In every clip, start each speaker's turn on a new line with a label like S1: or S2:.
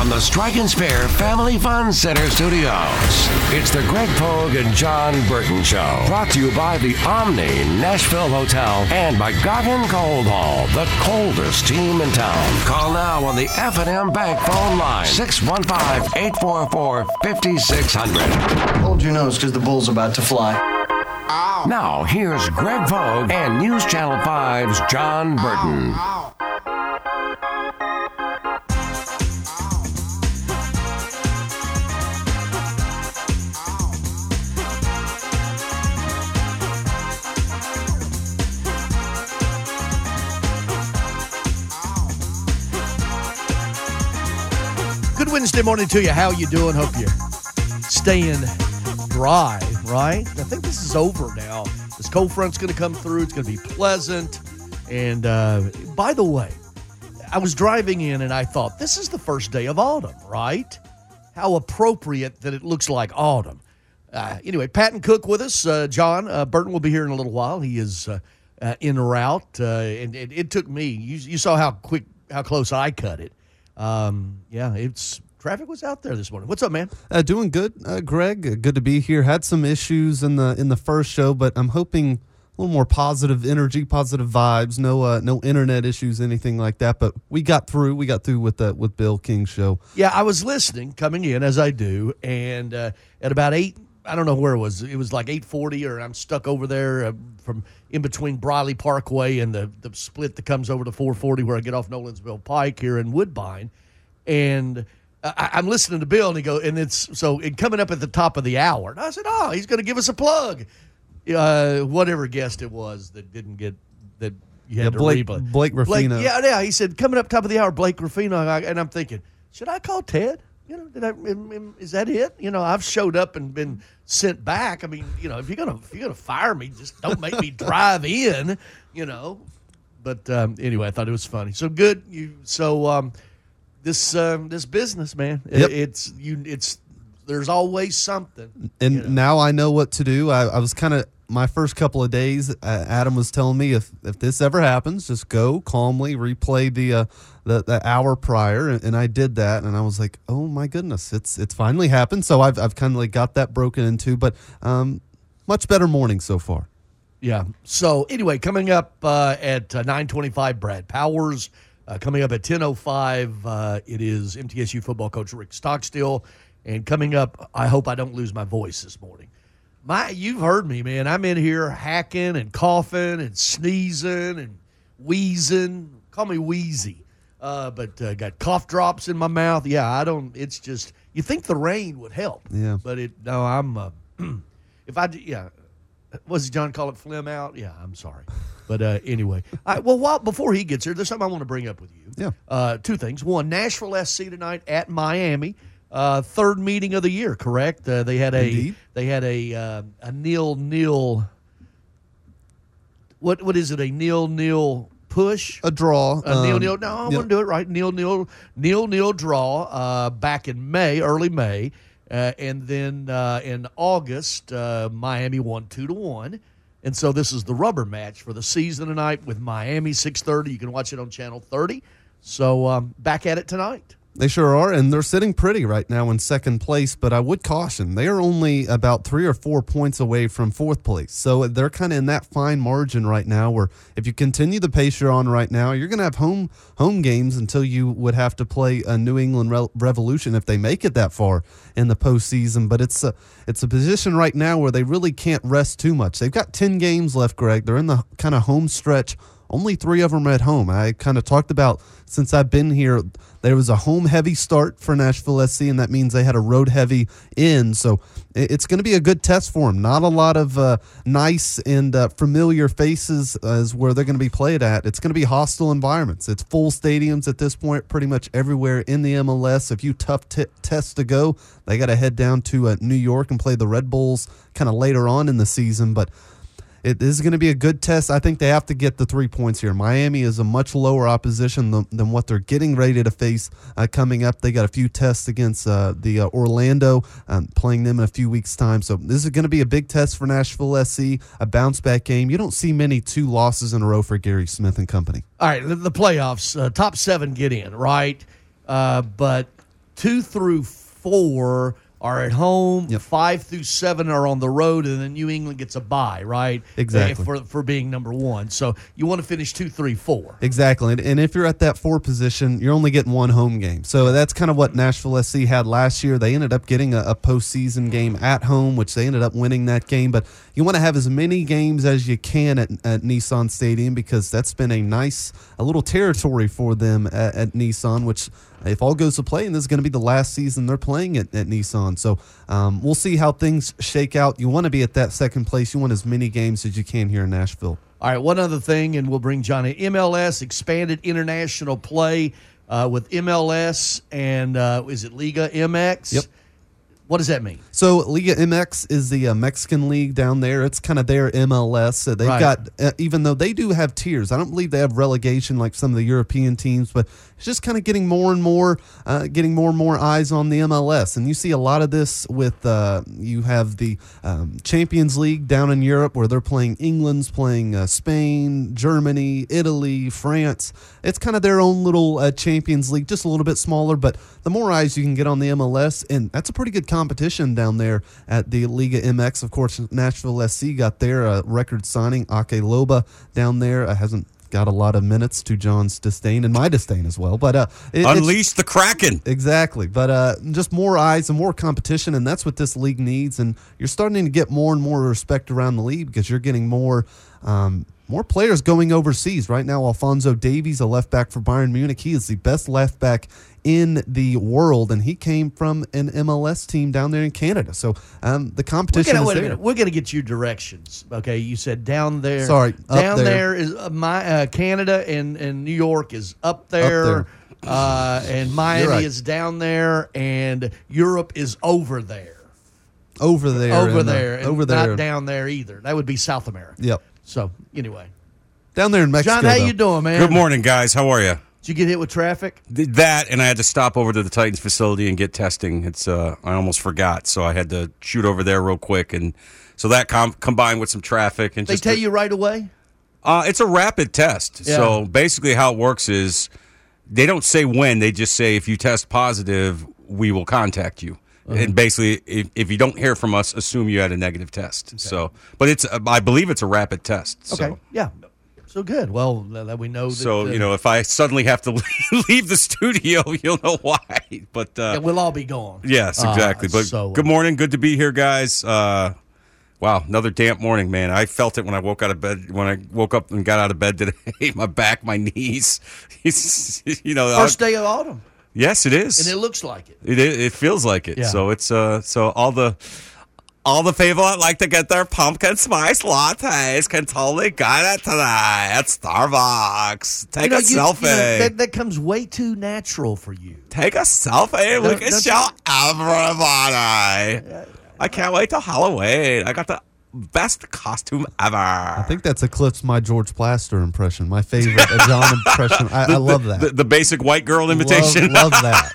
S1: from the Strike and Spare Family Fun Center studios, it's the Greg Pogue and John Burton Show. Brought to you by the Omni Nashville Hotel and by Goggin Cold Hall, the coldest team in town. Call now on the F&M Bank phone line, 615-844-5600.
S2: Hold your nose because the bull's about to fly.
S1: Ow. Now, here's Greg Pogue and News Channel 5's John Burton.
S3: Good Wednesday morning to you. How you doing? Hope you're staying dry, right? I think this is over now. This cold front's going to come through. It's going to be pleasant. And by the way, I was driving in and I thought, this is the first day of autumn, right? How appropriate that it looks like autumn. Anyway, Pat and Cook with us. John Burton will be here in a little while. He is en route. And it took me. You saw how close I cut it. Traffic was out there this morning. What's up, man?
S4: Doing good, Greg. Good to be here. Had some issues in the first show, but I'm hoping a little more positive energy, positive vibes. No internet issues, anything like that. But we got through. We got through with Bill King's show.
S3: Yeah, I was listening, coming in as I do, and at about 8. I don't know where it was. It was like 8:40, or I'm stuck over there from in between Briley Parkway and the split that comes over to 440 where I get off Nolensville Pike here in Woodbine. And I'm listening to Bill, and it's coming up at the top of the hour. And I said, he's going to give us a plug. Whatever guest it was that didn't get that you had to replay.
S4: Blake Ruffino.
S3: Yeah. He said, coming up top of the hour, Blake Ruffino. And I'm thinking, should I call Ted? Is that it? I've showed up and been sent back. I mean, if you're gonna fire me, just don't make me drive in. But anyway, I thought it was funny. So good. This business, man.
S4: Yep.
S3: It's there's always something.
S4: And now I know what to do. I was kind of my first couple of days. Adam was telling me if this ever happens, just go calmly replay the hour prior, and I did that, and I was like, oh my goodness, it's finally happened. So I've kind of like got that broken into, but much better morning so far.
S3: Yeah. So anyway, coming up at 9:25, Brad Powers. Coming up at 10:05, it is MTSU football coach Rick Stockstill, and coming up, I hope I don't lose my voice this morning. You've heard me, man. I'm in here hacking and coughing and sneezing and wheezing. Call me wheezy. But got cough drops in my mouth. Yeah, it's just, you think the rain would help.
S4: Yeah.
S3: But what does John call it, phlegm out? Yeah, I'm sorry. But anyway, before he gets here, there's something I want to bring up with you.
S4: Yeah.
S3: Two things. One, Nashville SC tonight at Miami. Third meeting of the year, correct? They had a 0-0. What is it? A 0-0 push?
S4: A draw.
S3: A 0-0. No, I want to do it right. 0-0 draw back in early May. And then in August, Miami won 2-1. And so this is the rubber match for the season tonight with Miami, 6:30. You can watch it on Channel 30. So back at it tonight.
S4: They sure are, and they're sitting pretty right now in second place, but I would caution, they are only about 3 or 4 points away from fourth place. So they're kind of in that fine margin right now where if you continue the pace you're on right now, you're going to have home games until you would have to play a New England Revolution if they make it that far in the postseason. But it's a position right now where they really can't rest too much. They've got 10 games left, Greg. They're in the kind of home stretch. Only 3 of them at home. I kind of talked about, since I've been here, there was a home-heavy start for Nashville SC, and that means they had a road-heavy end. So it's going to be a good test for them. Not a lot of nice and familiar faces is where they're going to be played at. It's going to be hostile environments. It's full stadiums at this point, pretty much everywhere in the MLS. A few tough tests to go. They got to head down to New York and play the Red Bulls kind of later on in the season, but it is going to be a good test. I think they have to get the 3 points here. Miami is a much lower opposition than what they're getting ready to face coming up. They got a few tests against the Orlando, playing them in a few weeks' time. So this is going to be a big test for Nashville SC, a bounce-back game. You don't see many 2 losses in a row for Gary Smith and company.
S3: All right, the playoffs, top 7 get in, right? But 2 through 4 are at home.
S4: Yep.
S3: 5 through 7 are on the road, and then New England gets a bye, right?
S4: Exactly.
S3: For being number 1. So you want to finish 2, 3, 4.
S4: Exactly. And if you're at that 4 position, you're only getting 1 home game. So that's kind of what Nashville SC had last year. They ended up getting a postseason game at home, which they ended up winning that game. But you want to have as many games as you can at Nissan Stadium, because that's been a little territory for them at Nissan, which, if all goes to plan, this is going to be the last season they're playing at Nissan. So we'll see how things shake out. You want to be at that second place. You want as many games as you can here in Nashville.
S3: All right, one other thing, and we'll bring John in. MLS expanded international play with MLS and is it Liga MX?
S4: Yep.
S3: What does that mean?
S4: So Liga MX is the Mexican league down there. It's kind of their MLS. So they've got, even though they do have tiers, I don't believe they have relegation like some of the European teams, but it's just kind of getting more and more eyes on the MLS. And you see a lot of this with, you have the Champions League down in Europe, where they're playing, England's playing Spain, Germany, Italy, France. It's kind of their own little Champions League, just a little bit smaller, but the more eyes you can get on the MLS, and that's a pretty good competition down there at the Liga MX. Of course, Nashville SC got their record signing, Ake Loba, down there. Hasn't got a lot of minutes, to John's disdain and my disdain as well. But
S5: unleash the Kraken.
S4: Exactly. But just more eyes and more competition, and that's what this league needs. And you're starting to get more and more respect around the league, because you're getting more players going overseas. Right now, Alphonso Davies, a left back for Bayern Munich, he is the best left back in the world, and he came from an MLS team down there in Canada. So the competition is there.
S3: We're going to get you directions. Okay, you said down there.
S4: Sorry,
S3: down
S4: there.
S3: there is Canada, and New York is up there. And Miami is down there, and Europe is over there.
S4: Over there.
S3: Not down there either. That would be South America.
S4: Yep.
S3: So anyway,
S4: down there in Mexico.
S3: John, how you doing, man?
S5: Good morning, guys. How are you?
S3: Did you get hit with traffic?
S5: That, and I had to stop over to the Titans facility and get testing. It's I almost forgot, so I had to shoot over there real quick, and so that combined with some traffic and
S3: they tell you right away.
S5: It's a rapid test.
S3: Yeah.
S5: So basically, how it works is they don't say when; they just say if you test positive, we will contact you. And basically, if you don't hear from us, assume you had a negative test. Okay. So, but I believe it's a rapid test.
S3: Okay.
S5: So.
S3: Yeah. So good. Well, that we know that.
S5: So, if I suddenly have to leave the studio, you'll know why. But
S3: we'll all be gone.
S5: Yes, exactly. But good morning. Good to be here, guys. Wow, another damp morning, man. I felt it when I woke out of bed. When I woke up and got out of bed today, my back, my knees.
S3: First day of autumn.
S5: Yes, it is,
S3: and it looks like it.
S5: It feels like it.
S3: Yeah.
S5: So it's so all the people that like to get their pumpkin spice lattes can totally get it today at Starbucks. Take a selfie.
S3: That comes way too natural for you.
S5: Take a selfie. We can show everybody. I can't wait till Halloween. I got the best costume ever.
S4: I think that's eclipsed my George Plaster impression, my favorite John impression. I love that.
S5: The basic white girl imitation.
S4: Love that.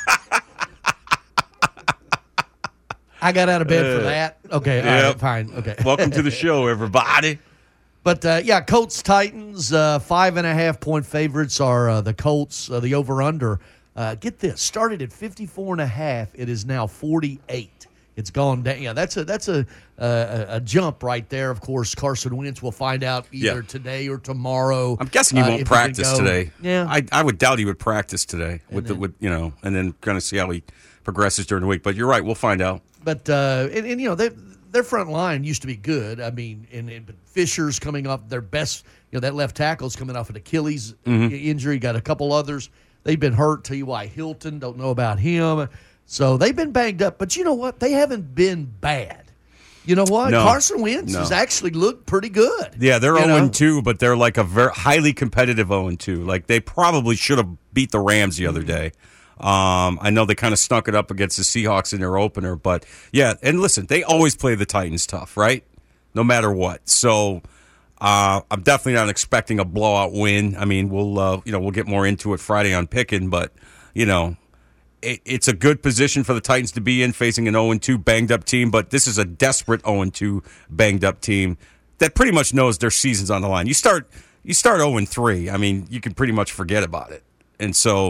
S3: I got out of bed for that. Okay, all right, fine. Okay.
S5: Welcome to the show, everybody.
S3: But, Colts Titans, 5.5-point favorites are the Colts, the over-under. Get this, started at 54.5. It is now 48. It's gone down. Yeah, that's a jump right there. Of course, Carson Wentz will find out either today or tomorrow.
S5: I'm guessing he won't practice today.
S3: Yeah,
S5: I would doubt he would practice today and then kind of see how he progresses during the week. But you're right, we'll find out.
S3: But their front line used to be good. I mean, but Fisher's coming off their best. That left tackle's coming off an Achilles injury. Got a couple others. They've been hurt. T.Y. Hilton, don't know about him. So they've been banged up. But you know what? They haven't been bad. You know what?
S5: No.
S3: Carson Wentz has actually looked pretty good.
S5: Yeah, they're 0-2, but they're like a very highly competitive 0-2. Like they probably should have beat the Rams the other day. I know they kind of snuck it up against the Seahawks in their opener, but yeah. And listen, they always play the Titans tough, right? No matter what. So I'm definitely not expecting a blowout win. I mean, we'll get more into it Friday on Pickin', but it's a good position for the Titans to be in, facing an 0-2 banged-up team, but this is a desperate 0-2 banged-up team that pretty much knows their season's on the line. You start 0-3, I mean, you can pretty much forget about it. And so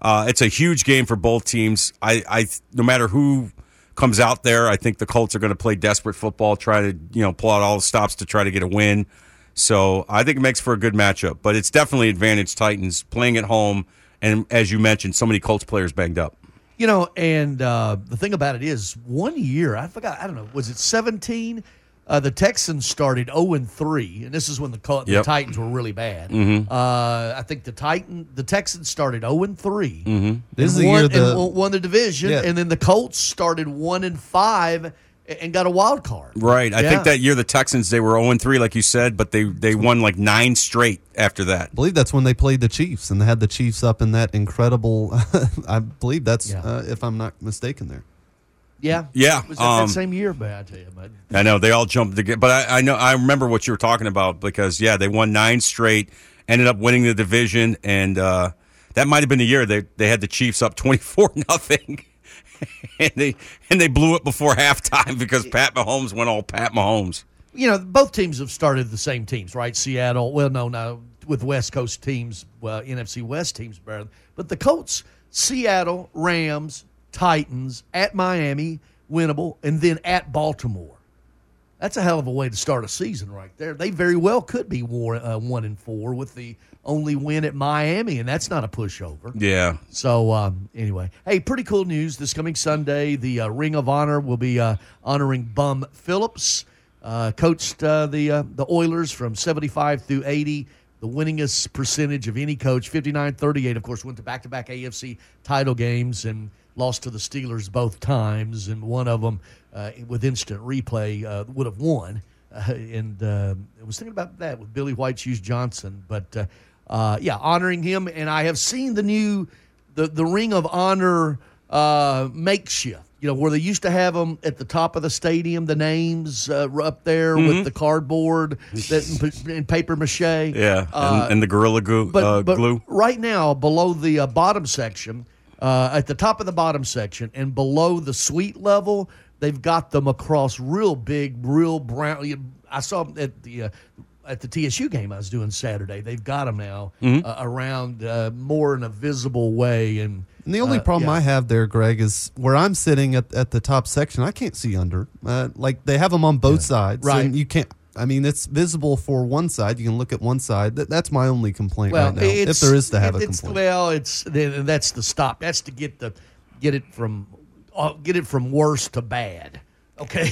S5: It's a huge game for both teams. I no matter who comes out there, I think the Colts are going to play desperate football, try to pull out all the stops to try to get a win. So I think it makes for a good matchup. But it's definitely advantage Titans playing at home, and as you mentioned, so many Colts players banged up.
S3: And the thing about it is, 1 year, I forgot, I don't know, was it 17? The Texans started 0-3, and this is when the Titans were really bad.
S5: Mm-hmm.
S3: I think the Texans started 0-3.
S5: Mm-hmm.
S4: This is the year
S3: and won the division, and then the Colts started 1-5 and got a wild card.
S5: Right. I think that year the Texans, they were 0-3, like you said, but they won like 9 straight after that.
S4: I believe that's when they played the Chiefs, and they had the Chiefs up in that incredible. I believe that's if I'm not mistaken there.
S3: Yeah.
S5: Yeah.
S3: Was that same year, but I tell you,
S5: I know they all jumped together, but I remember what you were talking about because they won 9 straight, ended up winning the division, and that might have been the year they had the Chiefs up 24-0, and they blew it before halftime because Pat Mahomes went all Pat Mahomes.
S3: Both teams have started the same teams, right? Seattle. Well, no, with West Coast teams, NFC West teams better, but the Colts, Seattle, Rams, Titans, at Miami, winnable, and then at Baltimore. That's a hell of a way to start a season right there. They very well could be 1-4 with the only win at Miami, and that's not a pushover.
S5: Yeah.
S3: So, anyway. Hey, pretty cool news. This coming Sunday, the Ring of Honor will be honoring Bum Phillips. Coached the Oilers from 75 through 80. The winningest percentage of any coach, 59-38. Of course, went to back-to-back AFC title games and lost to the Steelers both times, and one of them with instant replay would have won. I was thinking about that with Billy White, Hughes Johnson. But, honoring him. And I have seen the Ring of Honor makeshift, where they used to have them at the top of the stadium, the names up there with the cardboard and paper mache.
S5: Yeah, and the Gorilla Glue.
S3: But right now, below the bottom section, at the top of the bottom section and below the suite level, they've got them across real big, real brown. I saw them at the TSU game I was doing Saturday. They've got them now around more in a visible way. And
S4: the only problem I have there, Greg, is where I'm sitting at the top section, I can't see under. Like they have them on both sides.
S3: Right.
S4: And you can't. I mean, it's visible for one side. You can look at one side. That's my only complaint right now. If there is to have a complaint.
S3: That's the stop. That's to get it from worse to bad. Okay.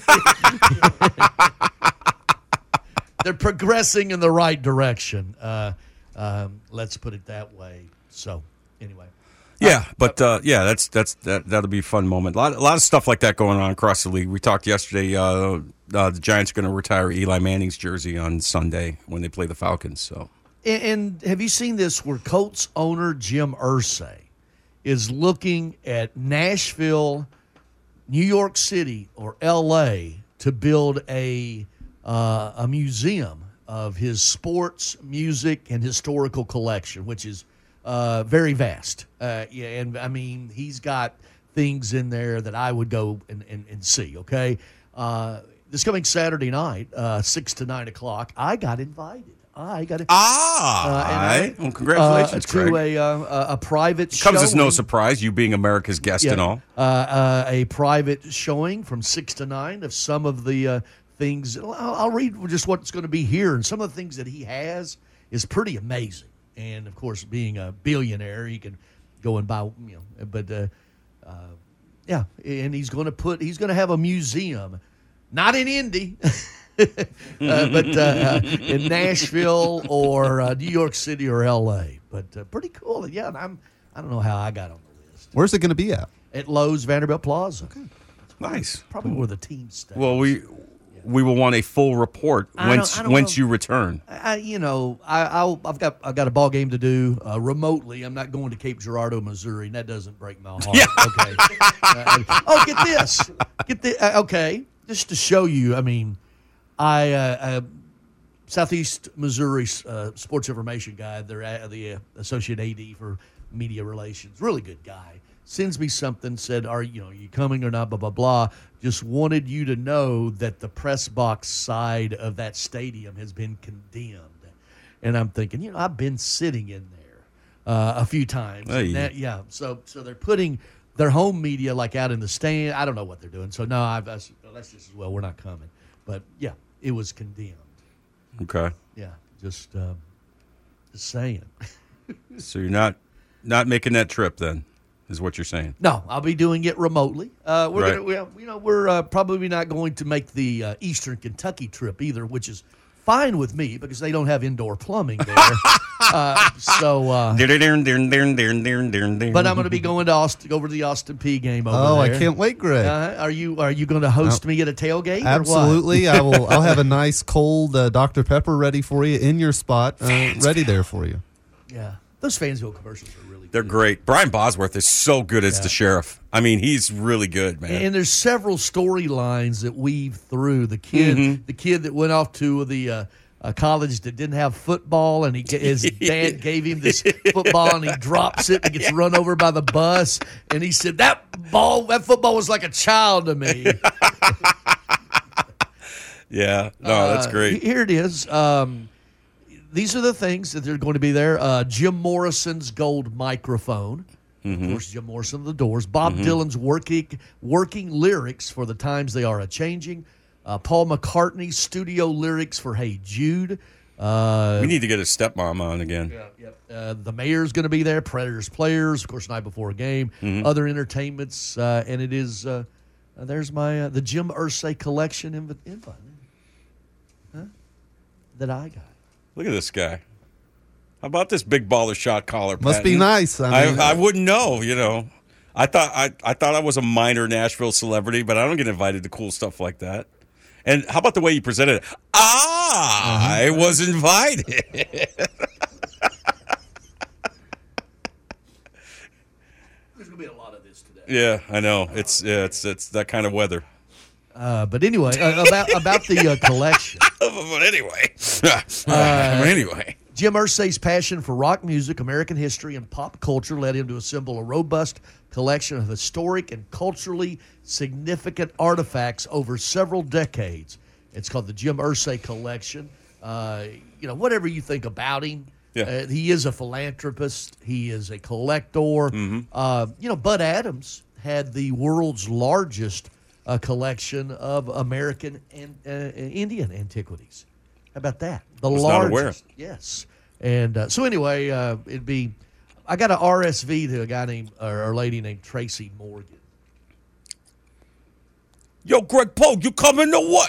S3: They're progressing in the right direction. Let's put it that way. So, anyway.
S5: Yeah, that'll be a fun moment. A lot of stuff like that going on across the league. We talked yesterday. The Giants are going to retire Eli Manning's jersey on Sunday when they play the Falcons. So,
S3: and have you seen this? Where Colts owner Jim Irsay is looking at Nashville, New York City, or L.A. to build a museum of his sports, music, and historical collection, which is very vast. And I mean, he's got things in there that I would go and see. Okay, this coming Saturday night, 6 to 9 o'clock, I got invited.
S5: Well, congratulations,
S3: to
S5: Craig.
S3: a private
S5: It comes
S3: showing.
S5: as no surprise, you being America's guest and all.
S3: A private showing from 6 to 9 of some of the things. I'll read just what's going to be here, and some of the things that he has is pretty amazing. And of course, being a billionaire, he can go and buy, But and he's going to have a museum, not in Indy, but in Nashville or New York City or L.A. But pretty cool. Yeah, and I don't know how I got on the list.
S4: Where's it going to be at?
S3: At Lowe's Vanderbilt Plaza. Okay.
S5: Nice.
S3: Probably where the team stays.
S5: Well, we will want a full report once you return.
S3: I've got a ball game to do remotely. I'm not going to Cape Girardeau, Missouri, and that doesn't break my heart. Yeah. Okay. Get this. Okay, just to show you. I mean, Southeast Missouri sports information guy. They're the associate AD for media relations. Really good guy. Sends me something, said, are you coming or not, blah, blah, blah. Just wanted you to know that the press box side of that stadium has been condemned. And I'm thinking, I've been sitting in there a few times.
S5: Hey.
S3: And that, so they're putting their home media like out in the stand. I don't know what they're doing. So no, that's just as well. We're not coming. But yeah, it was condemned.
S5: Okay.
S3: Yeah, just saying.
S5: So you're not making that trip then, is what you're saying?
S3: No, I'll be doing it remotely.
S5: Right.
S3: We're probably not going to make the Eastern Kentucky trip either, which is fine with me because they don't have indoor plumbing there. But I'm going to be going to Austin, over to the Austin P game over
S4: Oh,
S3: there.
S4: I can't wait, Greg.
S3: Are you going to host me at a tailgate?
S4: Absolutely. I will. I'll have a nice cold Dr. Pepper ready for you in your spot, ready there for you.
S3: Yeah, those Fansville commercials are really
S5: They're
S3: good.
S5: great. Brian Bosworth is so good as the sheriff. I mean, he's really good, man.
S3: And there's several storylines that weave through the kid, the kid that went off to the college that didn't have football, and his dad gave him this football, and he drops it and gets run over by the bus, and he said that football was like a child to me.
S5: Yeah, no, that's great.
S3: Here it is. These are the things that are going to be there. Jim Morrison's gold microphone. Of course, Jim Morrison of the Doors. Bob Dylan's working lyrics for the times they are a-changing. Paul McCartney's studio lyrics for Hey Jude.
S5: We need to get his stepmom on again.
S3: The mayor's going to be there. Predators players, of course, night before a game. Other entertainments. And it is, there's my the Jim Irsay collection invite that I got.
S5: Look at this guy. How about this big baller shot collar?
S4: Must be
S5: Patton?
S4: nice.
S5: I wouldn't know. You know, I thought I was a minor Nashville celebrity, but I don't get invited to cool stuff like that. And how about the way you presented it? I was invited.
S3: There's going to be a lot of this today.
S5: Yeah, I know. It's that kind of weather.
S3: But anyway, about the collection.
S5: But anyway.
S3: Jim Irsay's passion for rock music, American history, and pop culture led him to assemble a robust collection of historic and culturally significant artifacts over several decades. It's called the Jim Irsay Collection. Whatever you think about him, he is a philanthropist. He is a collector. Bud Adams had the world's largest collection of American and Indian antiquities. How about that? The
S5: Was
S3: largest.
S5: not aware.
S3: Yes. And so anyway, it'd be. I got an RSV to a guy named or a lady named Tracy Morgan.
S5: Yo, Greg Pogue, you coming to what?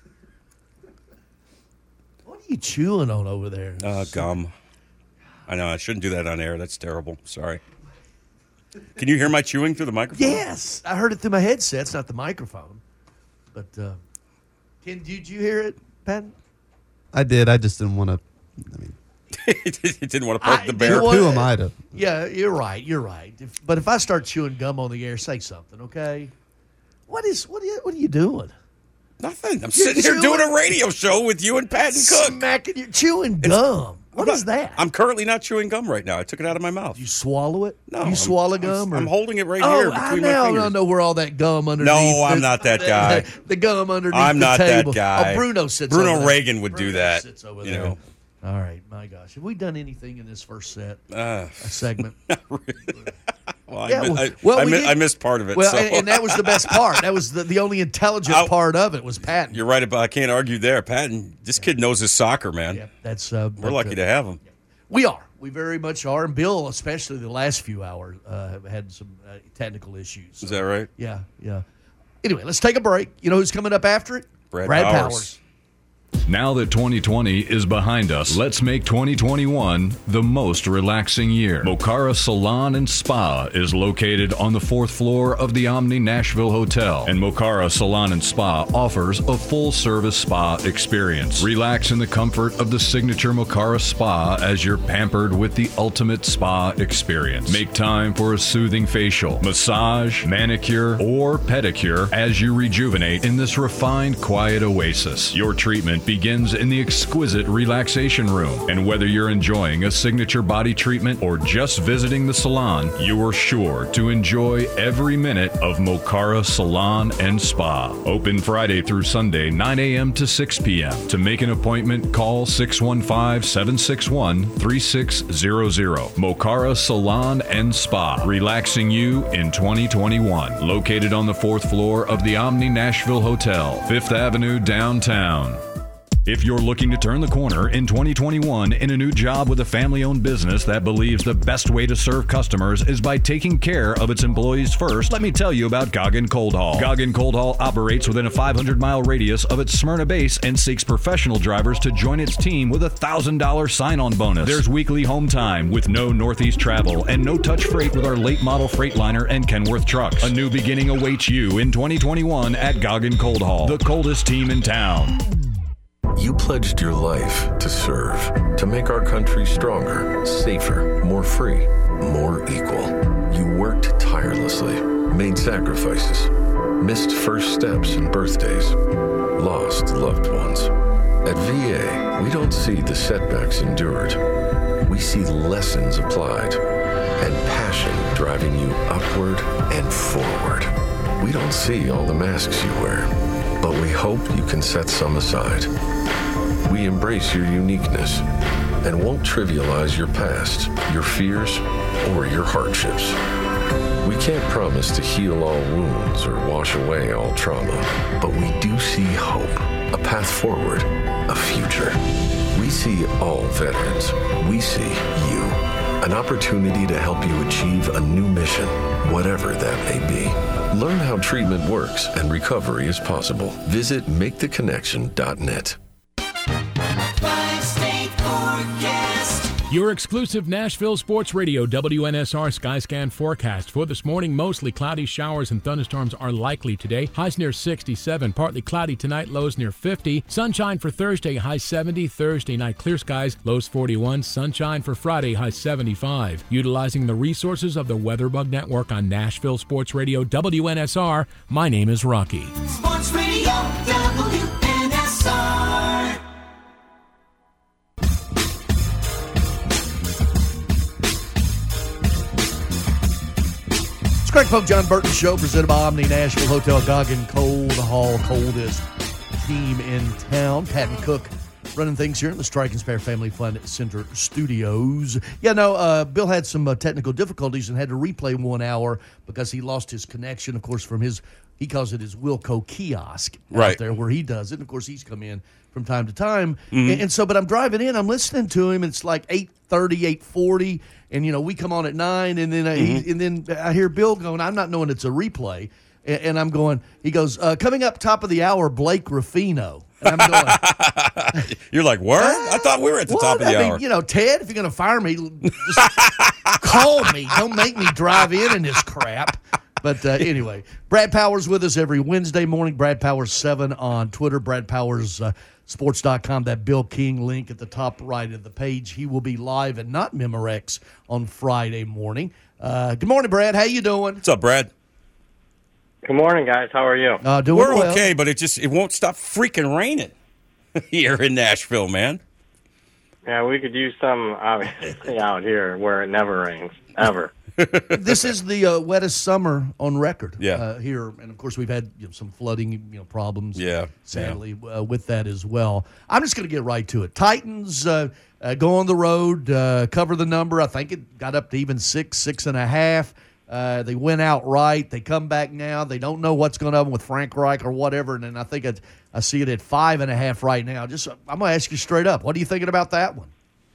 S3: What are you chewing on over there?
S5: Gum. I know I shouldn't do that on air. That's terrible. Sorry. Can you hear my chewing through the microphone?
S3: Yes, I heard it through my headset. It's not the microphone. But did you hear it, Patton?
S4: I did. I just didn't want to.
S5: He didn't want to poke the bear.
S3: Well,
S4: Who am I to?
S3: Yeah, you're right. You're right. But if I start chewing gum on the air, say something, okay? What are you doing?
S5: Nothing. I'm sitting here doing a radio show with you and Patton Cook.
S3: Smacking your chewing gum. What is that?
S5: I'm currently not chewing gum right now. I took it out of my mouth.
S3: You swallow it?
S5: No,
S3: You swallow gum?
S5: I'm holding it right
S3: Oh,
S5: here between my
S3: I
S5: fingers.
S3: know where all that gum underneath.
S5: No, I'm not that guy.
S3: The gum underneath
S5: I'm
S3: the
S5: not
S3: table.
S5: that guy.
S3: Oh, Bruno sits
S5: Bruno
S3: over there.
S5: Reagan would do
S3: Bruno
S5: that,
S3: Sits over
S5: you
S3: there.
S5: know.
S3: All right, my gosh. Have we done anything in this first set? A segment?
S5: Well,
S3: Yeah,
S5: I missed part of it.
S3: Well,
S5: so.
S3: and that was the best part. That was the only intelligent part of it was Patton.
S5: You're right about. I can't argue there, Patton. This kid knows his soccer, man.
S3: Yeah, that's
S5: We're lucky to have him.
S3: We are. We very much are. And Bill, especially the last few hours, have had some technical issues. So,
S5: Is that right?
S3: Yeah. Anyway, let's take a break. You know who's coming up after it?
S5: Brad
S3: Powers.
S6: Now that 2020 is behind us, let's make 2021 the most relaxing year. Mocara Salon and Spa is located on the 4th floor of the Omni Nashville Hotel, and Mocara Salon and Spa offers a full-service spa experience. Relax in the comfort of the signature Mocara Spa as you're pampered with the ultimate spa experience. Make time for a soothing facial, massage, manicure, or pedicure as you rejuvenate in this refined, quiet oasis. Your treatment treatment begins in the exquisite relaxation room. And whether you're enjoying a signature body treatment or just visiting the salon, you are sure to enjoy every minute of Mokara Salon and Spa. Open Friday through Sunday, 9 a.m. to 6 p.m. To make an appointment, call 615-761-3600. Mokara Salon and Spa, relaxing you in 2021. Located on the 4th floor of the Omni Nashville Hotel, 5th Avenue, downtown. If you're looking to turn the corner in 2021 in a new job with a family-owned business that believes the best way to serve customers is by taking care of its employees first, let me tell you about Goggin Cold Haul. Goggin Cold Haul operates within a 500-mile radius of its Smyrna base and seeks professional drivers to join its team with a $1,000 sign-on bonus. There's weekly home time with no Northeast travel and no-touch freight with our late-model Freightliner and Kenworth trucks. A new beginning awaits you in 2021 at Goggin Cold Haul, the coldest team in town.
S7: You pledged your life to serve, to make our country stronger, safer, more free, more equal. You worked tirelessly, made sacrifices, missed first steps and birthdays, lost loved ones. At VA, we don't see the setbacks endured. We see lessons applied and passion driving you upward and forward. We don't see all the masks you wear, but we hope you can set some aside. We embrace your uniqueness and won't trivialize your past, your fears, or your hardships. We can't promise to heal all wounds or wash away all trauma, but we do see hope, a path forward, a future. We see all veterans. We see you. An opportunity to help you achieve a new mission, whatever that may be. Learn how treatment works and recovery is possible. Visit MakeTheConnection.net.
S8: Your exclusive Nashville Sports Radio WNSR Skyscan forecast. For this morning, mostly cloudy, showers and thunderstorms are likely today. Highs near 67, partly cloudy tonight, lows near 50. Sunshine for Thursday, high 70. Thursday night, clear skies, lows 41. Sunshine for Friday, high 75. Utilizing the resources of the WeatherBug Network on Nashville Sports Radio WNSR, my name is Rocky.
S9: Sports Radio WNSR.
S3: It's Greg Pope, John Burton Show, presented by Omni Nashville Hotel, Goggin Cold Hall, coldest team in town. Pat and Cook running things here in the Strike and Spare Family Fun Center studios. Yeah, no, Bill had some technical difficulties and had to replay 1 hour because he lost his connection, of course, from his, he calls it his Wilco kiosk out there where he does it. And, of course, he's come in from time to time. Mm-hmm. And so, but I'm driving in, I'm listening to him, and it's like 8:30, 8:40, and, you know, we come on at 9, and then and then I hear Bill going, I'm not knowing it's a replay, and I'm going, he goes, coming up top of the hour, Blake Ruffino. And I'm going,
S5: you're like, what? I thought we were at the top of the hour.
S3: Mean, you know, Ted, if you're going to fire me, just call me. Don't make me drive in this crap. But anyway, Brad Powers with us every Wednesday morning. Brad Powers 7 on Twitter. Brad Powers sports.com, that Bill King link at the top right of the page. He will be live and not Memorex on Friday morning. Good morning, Brad. How you doing?
S5: What's up, Brad?
S10: Good morning, guys. How are you?
S3: Doing
S5: We're
S3: well.
S5: okay, but it won't stop freaking raining here in Nashville, man.
S10: Yeah, we could use some, obviously, out here where it never rains, ever.
S3: This is the wettest summer on record
S5: here.
S3: And, of course, we've had some flooding problems, sadly,
S5: Yeah.
S3: With that as well. I'm just going to get right to it. Titans go on the road, cover the number. I think it got up to even 6.5. They went outright. They come back now. They don't know what's going on with Frank Reich or whatever, and then I think I see it at 5.5 right now. I'm going to ask you straight up. What are you thinking about that one?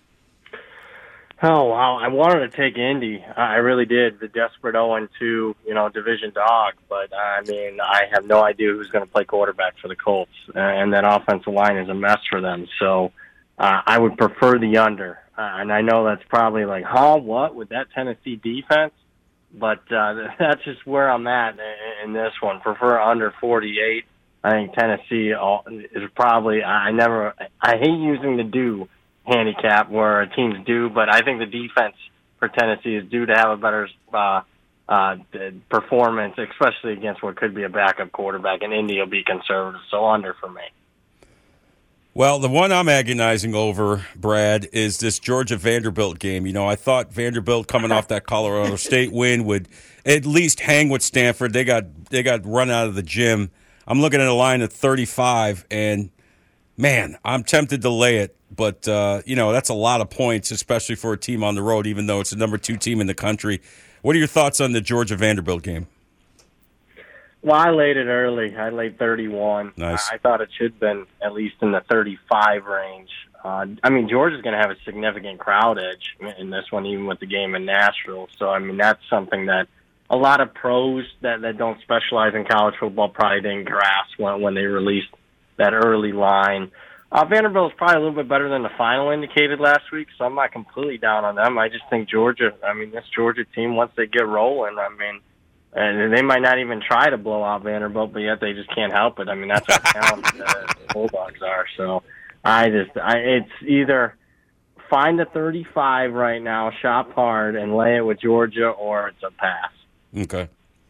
S10: Oh, wow. I wanted to take Indy. I really did. The desperate 0-2, division dog. But, I have no idea who's going to play quarterback for the Colts. And that offensive line is a mess for them. So I would prefer the under. And I know that's probably like, what with that Tennessee defense? But that's just where I'm at in this one. Prefer under 48. I think Tennessee is probably. I hate using the due handicap where teams do, but I think the defense for Tennessee is due to have a better performance, especially against what could be a backup quarterback. And Indy will be conservative, so under for me.
S5: Well, the one I'm agonizing over, Brad, is this Georgia-Vanderbilt game. I thought Vanderbilt coming off that Colorado State win would at least hang with Stanford. They got run out of the gym. I'm looking at a line of 35, and, man, I'm tempted to lay it. But, that's a lot of points, especially for a team on the road, even though it's the number 2 team in the country. What are your thoughts on the Georgia-Vanderbilt game?
S10: Well, I laid it early. I laid 31.
S5: Nice.
S10: I thought it should have been at least in the 35 range. Georgia's going to have a significant crowd edge in this one, even with the game in Nashville. So, that's something that a lot of pros that don't specialize in college football probably didn't grasp when they released that early line. Vanderbilt is probably a little bit better than the final indicated last week, so I'm not completely down on them. I just think Georgia, this Georgia team, once they get rolling, and they might not even try to blow out Vanderbilt, but yet they just can't help it. That's how talented the Bulldogs are. So it's either find the 35 right now, shop hard, and lay it with Georgia, or it's a pass.
S5: Okay.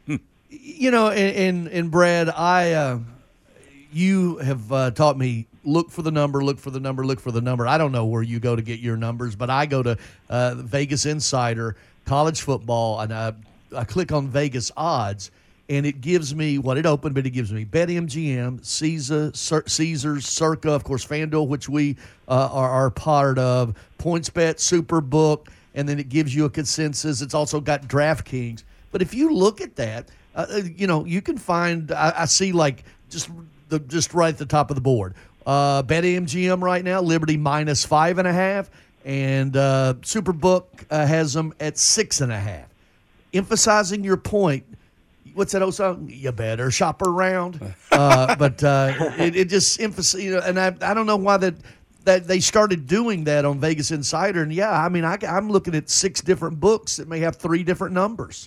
S3: And Brad, you have taught me look for the number. I don't know where you go to get your numbers, but I go to Vegas Insider, college football, and I click on Vegas odds, and it gives me what it opened, but it gives me BetMGM, Caesars, Circa, of course, FanDuel, which we are part of, PointsBet, Superbook, and then it gives you a consensus. It's also got DraftKings. But if you look at that, you can find, I see like just right at the top of the board. BetMGM right now, Liberty minus 5.5, and Superbook has them at 6.5. Emphasizing your point, what's that old song? You better shop around. But it just emphasizes, and I don't know why that they started doing that on Vegas Insider. And I'm looking at 6 different books that may have 3 different numbers.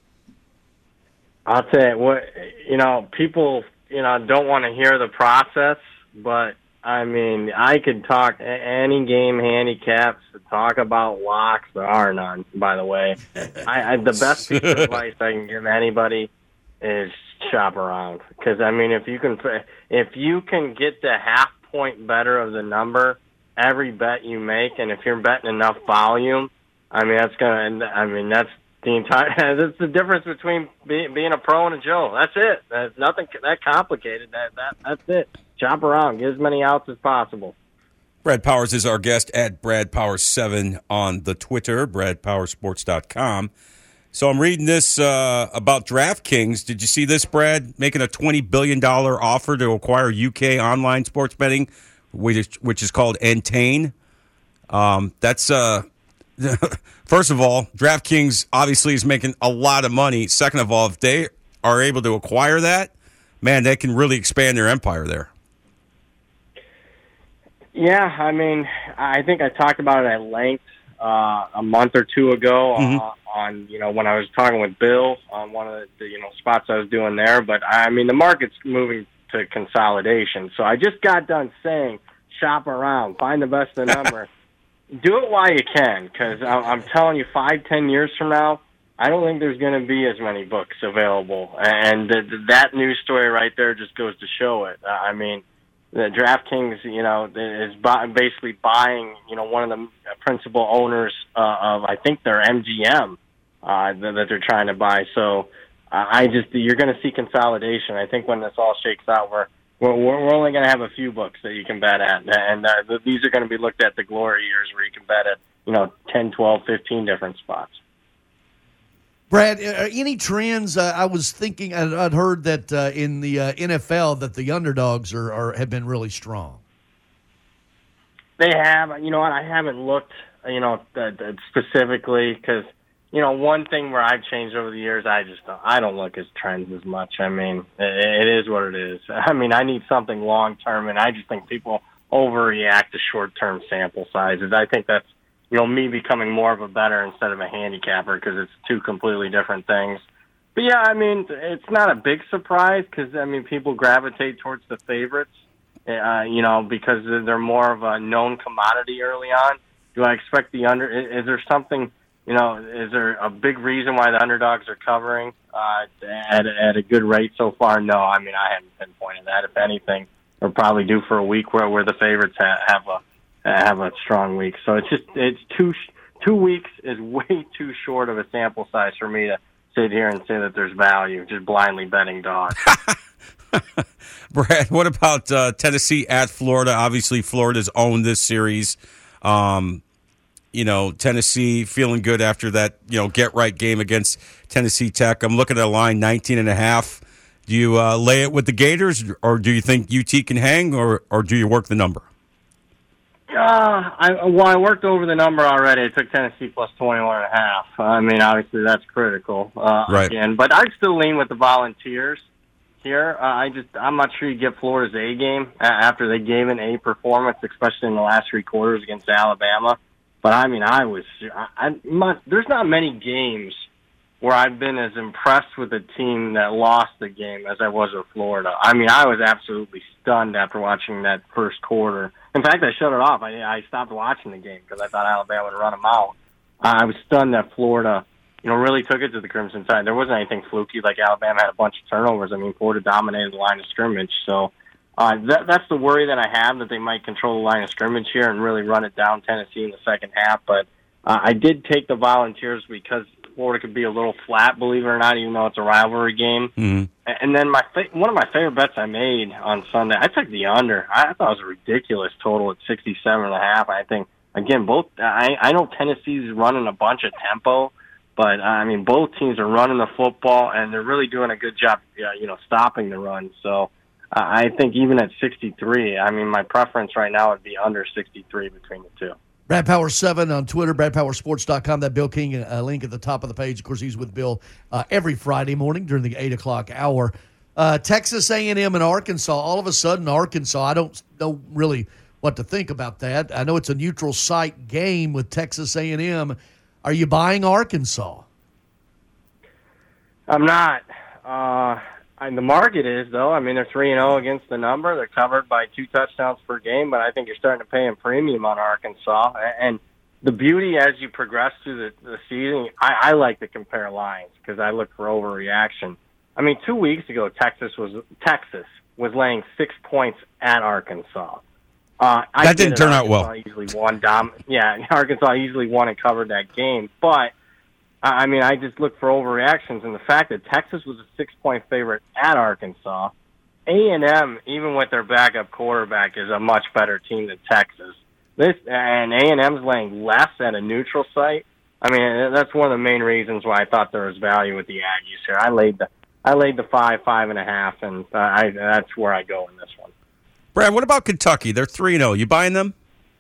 S10: I'll tell you what, people, don't want to hear the process, but I could talk any game handicaps, talk about locks. There are none, by the way. The best piece of advice I can give anybody is shop around. Because if you can get the half point better of the number every bet you make, and if you're betting enough volume, that's the entire. That's the difference between being a pro and a Joe. That's it. That's nothing that complicated. That's it. Shop around. Get as many outs as possible.
S5: Brad Powers is our guest at BradPowers7 on the Twitter, BradPowersports.com. So I'm reading this about DraftKings. Did you see this, Brad? Making a $20 billion offer to acquire UK online sports betting, which is called Entain. That's first of all, DraftKings obviously is making a lot of money. Second of all, if they are able to acquire that, man, they can really expand their empire there.
S10: Yeah, I think I talked about it at length a month or two ago on when I was talking with Bill on one of the spots I was doing there. But the market's moving to consolidation, so I just got done saying shop around, find the best of the number. Do it while you can, because I'm telling you, 5-10 years from now, I don't think there's going to be as many books available. And that news story right there just goes to show it. The DraftKings, is basically buying, one of the principal owners of, I think they're MGM, that they're trying to buy. So you're going to see consolidation. I think when this all shakes out, we're only going to have a few books that you can bet at, and these are going to be looked at the glory years where you can bet at 10, 12, 15 different spots.
S3: Brad, any trends? I was thinking, I'd heard that in the NFL that the underdogs have been really strong.
S10: They have. You know what? I haven't looked, specifically because, one thing where I've changed over the years, I don't look at trends as much. It is what it is. I need something long term, and I just think people overreact to short term sample sizes. I think that's me becoming more of a bettor instead of a handicapper because it's 2 completely different things. But yeah, it's not a big surprise because people gravitate towards the favorites, because they're more of a known commodity early on. Do I expect the under? Is there something? Is there a big reason why the underdogs are covering at a good rate so far? No, I haven't pinpointed that. If anything, are probably due for a week where the favorites have a strong week. So it's 2 weeks is way too short of a sample size for me to sit here and say that there's value, just blindly betting dogs.
S5: Brad, what about Tennessee at Florida? Obviously, Florida's owned this series. Tennessee feeling good after that, get-right game against Tennessee Tech. I'm looking at a line 19.5. Do you lay it with the Gators, or do you think UT can hang, or do you work the number?
S10: I worked over the number already. I took Tennessee plus 21.5. I mean, obviously that's critical.
S5: Right.
S10: Again, but I'd still lean with the Volunteers here. I'm not sure you get Florida's A game after they gave an A performance, especially in the last 3 quarters against Alabama. But I mean, there's not many games where I've been as impressed with a team that lost the game as I was with Florida. I mean, I was absolutely stunned after watching that first quarter. In fact, I shut it off. I stopped watching the game because I thought Alabama would run them out. I was stunned that Florida, really took it to the Crimson Tide. There wasn't anything fluky like Alabama had a bunch of turnovers. I mean, Florida dominated the line of scrimmage. So that's the worry that I have, that they might control the line of scrimmage here and really run it down Tennessee in the second half. But I did take the Volunteers because Florida could be a little flat, believe it or not, even though it's a rivalry game. Mm-hmm. And then one of my favorite bets I made on Sunday, I took the under. I thought it was a ridiculous total at 67.5. I think, again, I know Tennessee's running a bunch of tempo, but I mean, both teams are running the football, and they're really doing a good job, stopping the run. So I think even at 63, I mean, my preference right now would be under 63 between the two.
S3: Brad Power 7 on Twitter, BradPowerSports.com. That Bill King link at the top of the page. Of course, he's with Bill every Friday morning during the 8 o'clock hour. Texas A&M and Arkansas. All of a sudden, Arkansas, I don't know really what to think about that. I know it's a neutral site game with Texas A&M. Are you buying Arkansas?
S10: I'm not. The market is, though. I mean, they're 3-0 against the number. They're covered by 2 touchdowns per game, but I think you're starting to pay a premium on Arkansas. And the beauty as you progress through the season, I like to compare lines because I look for overreaction. I mean, 2 weeks ago, Texas was laying 6 points at Arkansas.
S5: That didn't turn out well.
S10: Arkansas easily won and covered that game, but I mean, I just look for overreactions, and the fact that Texas was a 6-point favorite at Arkansas, A&M, even with their backup quarterback, is a much better team than Texas. And A&M's laying less at a neutral site. I mean, that's one of the main reasons why I thought there was value with the Aggies here. I laid the 5.5, and that's where I go in this one.
S5: Brad, what about Kentucky? They're 3-0. You buying them?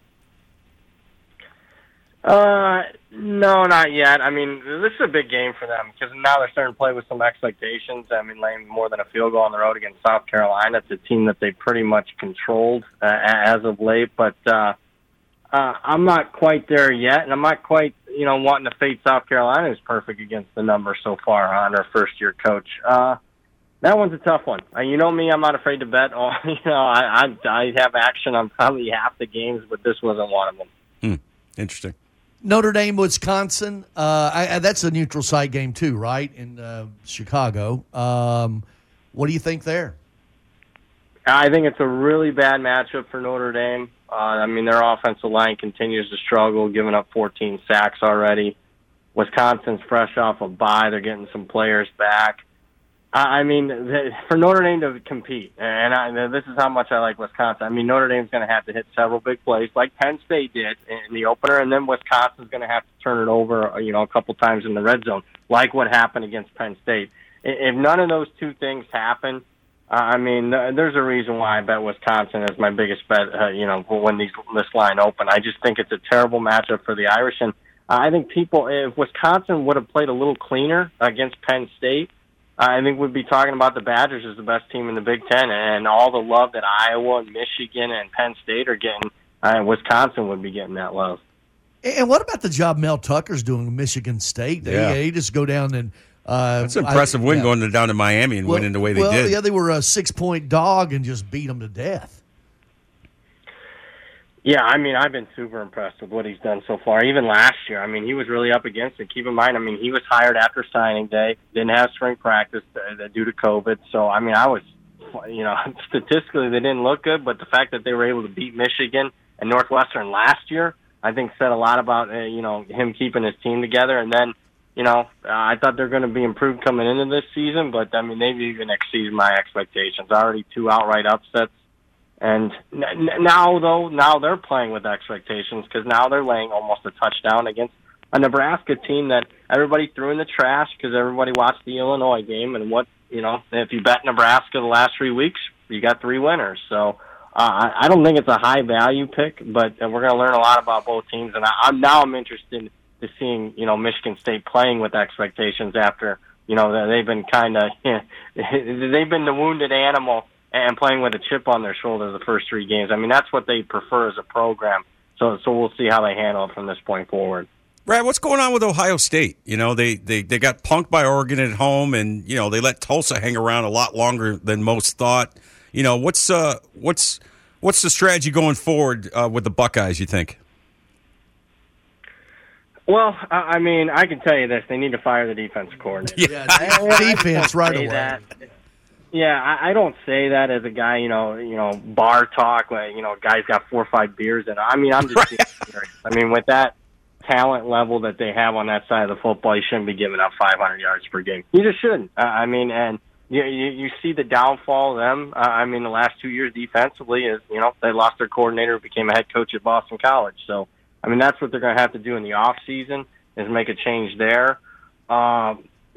S10: No, not yet. I mean, this is a big game for them because now they're starting to play with some expectations. I mean, laying more than a field goal on the road against South Carolina. It's a team that they pretty much controlled as of late, but I'm not quite there yet, and I'm not quite, wanting to fade South Carolina as perfect against the number so far on their first-year coach. That one's a tough one. You know me, I'm not afraid to bet. I have action on probably half the games, but this wasn't one of them.
S5: Interesting.
S3: Notre Dame, Wisconsin. That's a neutral site game too, right? In Chicago. What do you think there?
S10: I think it's a really bad matchup for Notre Dame. I mean, their offensive line continues to struggle, giving up 14 sacks already. Wisconsin's fresh off a bye. They're getting some players back. I mean, for Notre Dame to compete, and this is how much I like Wisconsin. I mean, Notre Dame's going to have to hit several big plays like Penn State did in the opener, and then Wisconsin's going to have to turn it over, a couple times in the red zone, like what happened against Penn State. If none of those two things happen, I mean, there's a reason why I bet Wisconsin is my biggest bet, when this line open. I just think it's a terrible matchup for the Irish, and I think if Wisconsin would have played a little cleaner against Penn State, I think we'd be talking about the Badgers as the best team in the Big Ten, and all the love that Iowa, Michigan, and Penn State are getting, Wisconsin would be getting that love.
S3: And what about the job Mel Tucker's doing in Michigan State? They just go down and
S5: that's an impressive win going down to Miami and winning the way they did.
S3: Yeah, they were a 6-point dog and just beat them to death.
S10: Yeah, I mean, I've been super impressed with what he's done so far. Even last year, I mean, he was really up against it. Keep in mind, I mean, he was hired after signing day, didn't have spring practice due to COVID. So, I mean, I was statistically they didn't look good, but the fact that they were able to beat Michigan and Northwestern last year, I think said a lot about, him keeping his team together. And then, I thought they're going to be improved coming into this season, but, I mean, they've even exceeded my expectations. Already 2 outright upsets. And now they're playing with expectations because now they're laying almost a touchdown against a Nebraska team that everybody threw in the trash because everybody watched the Illinois game. And if you bet Nebraska the last 3 weeks, you got 3 winners. So I don't think it's a high-value pick, but we're going to learn a lot about both teams. And I'm interested to seeing, Michigan State playing with expectations after, they've been they've been the wounded animal and playing with a chip on their shoulder the first 3 games. I mean, that's what they prefer as a program. So we'll see how they handle it from this point forward.
S5: Brad, what's going on with Ohio State? They got punked by Oregon at home, and they let Tulsa hang around a lot longer than most thought. What's the strategy going forward with the Buckeyes, you think?
S10: Well, I mean, I can tell you this: they need to fire the defensive coordinator.
S3: Yeah, defense right away.
S10: That. Yeah, I don't say that as a guy, bar talk, guy's got 4 or 5 beers in. I mean, I'm just being serious. I mean, with that talent level that they have on that side of the football, you shouldn't be giving up 500 yards per game. You just shouldn't. And you see the downfall of them. The last 2 years defensively is, they lost their coordinator who became a head coach at Boston College. So, that's what they're going to have to do in the off season is make a change there. I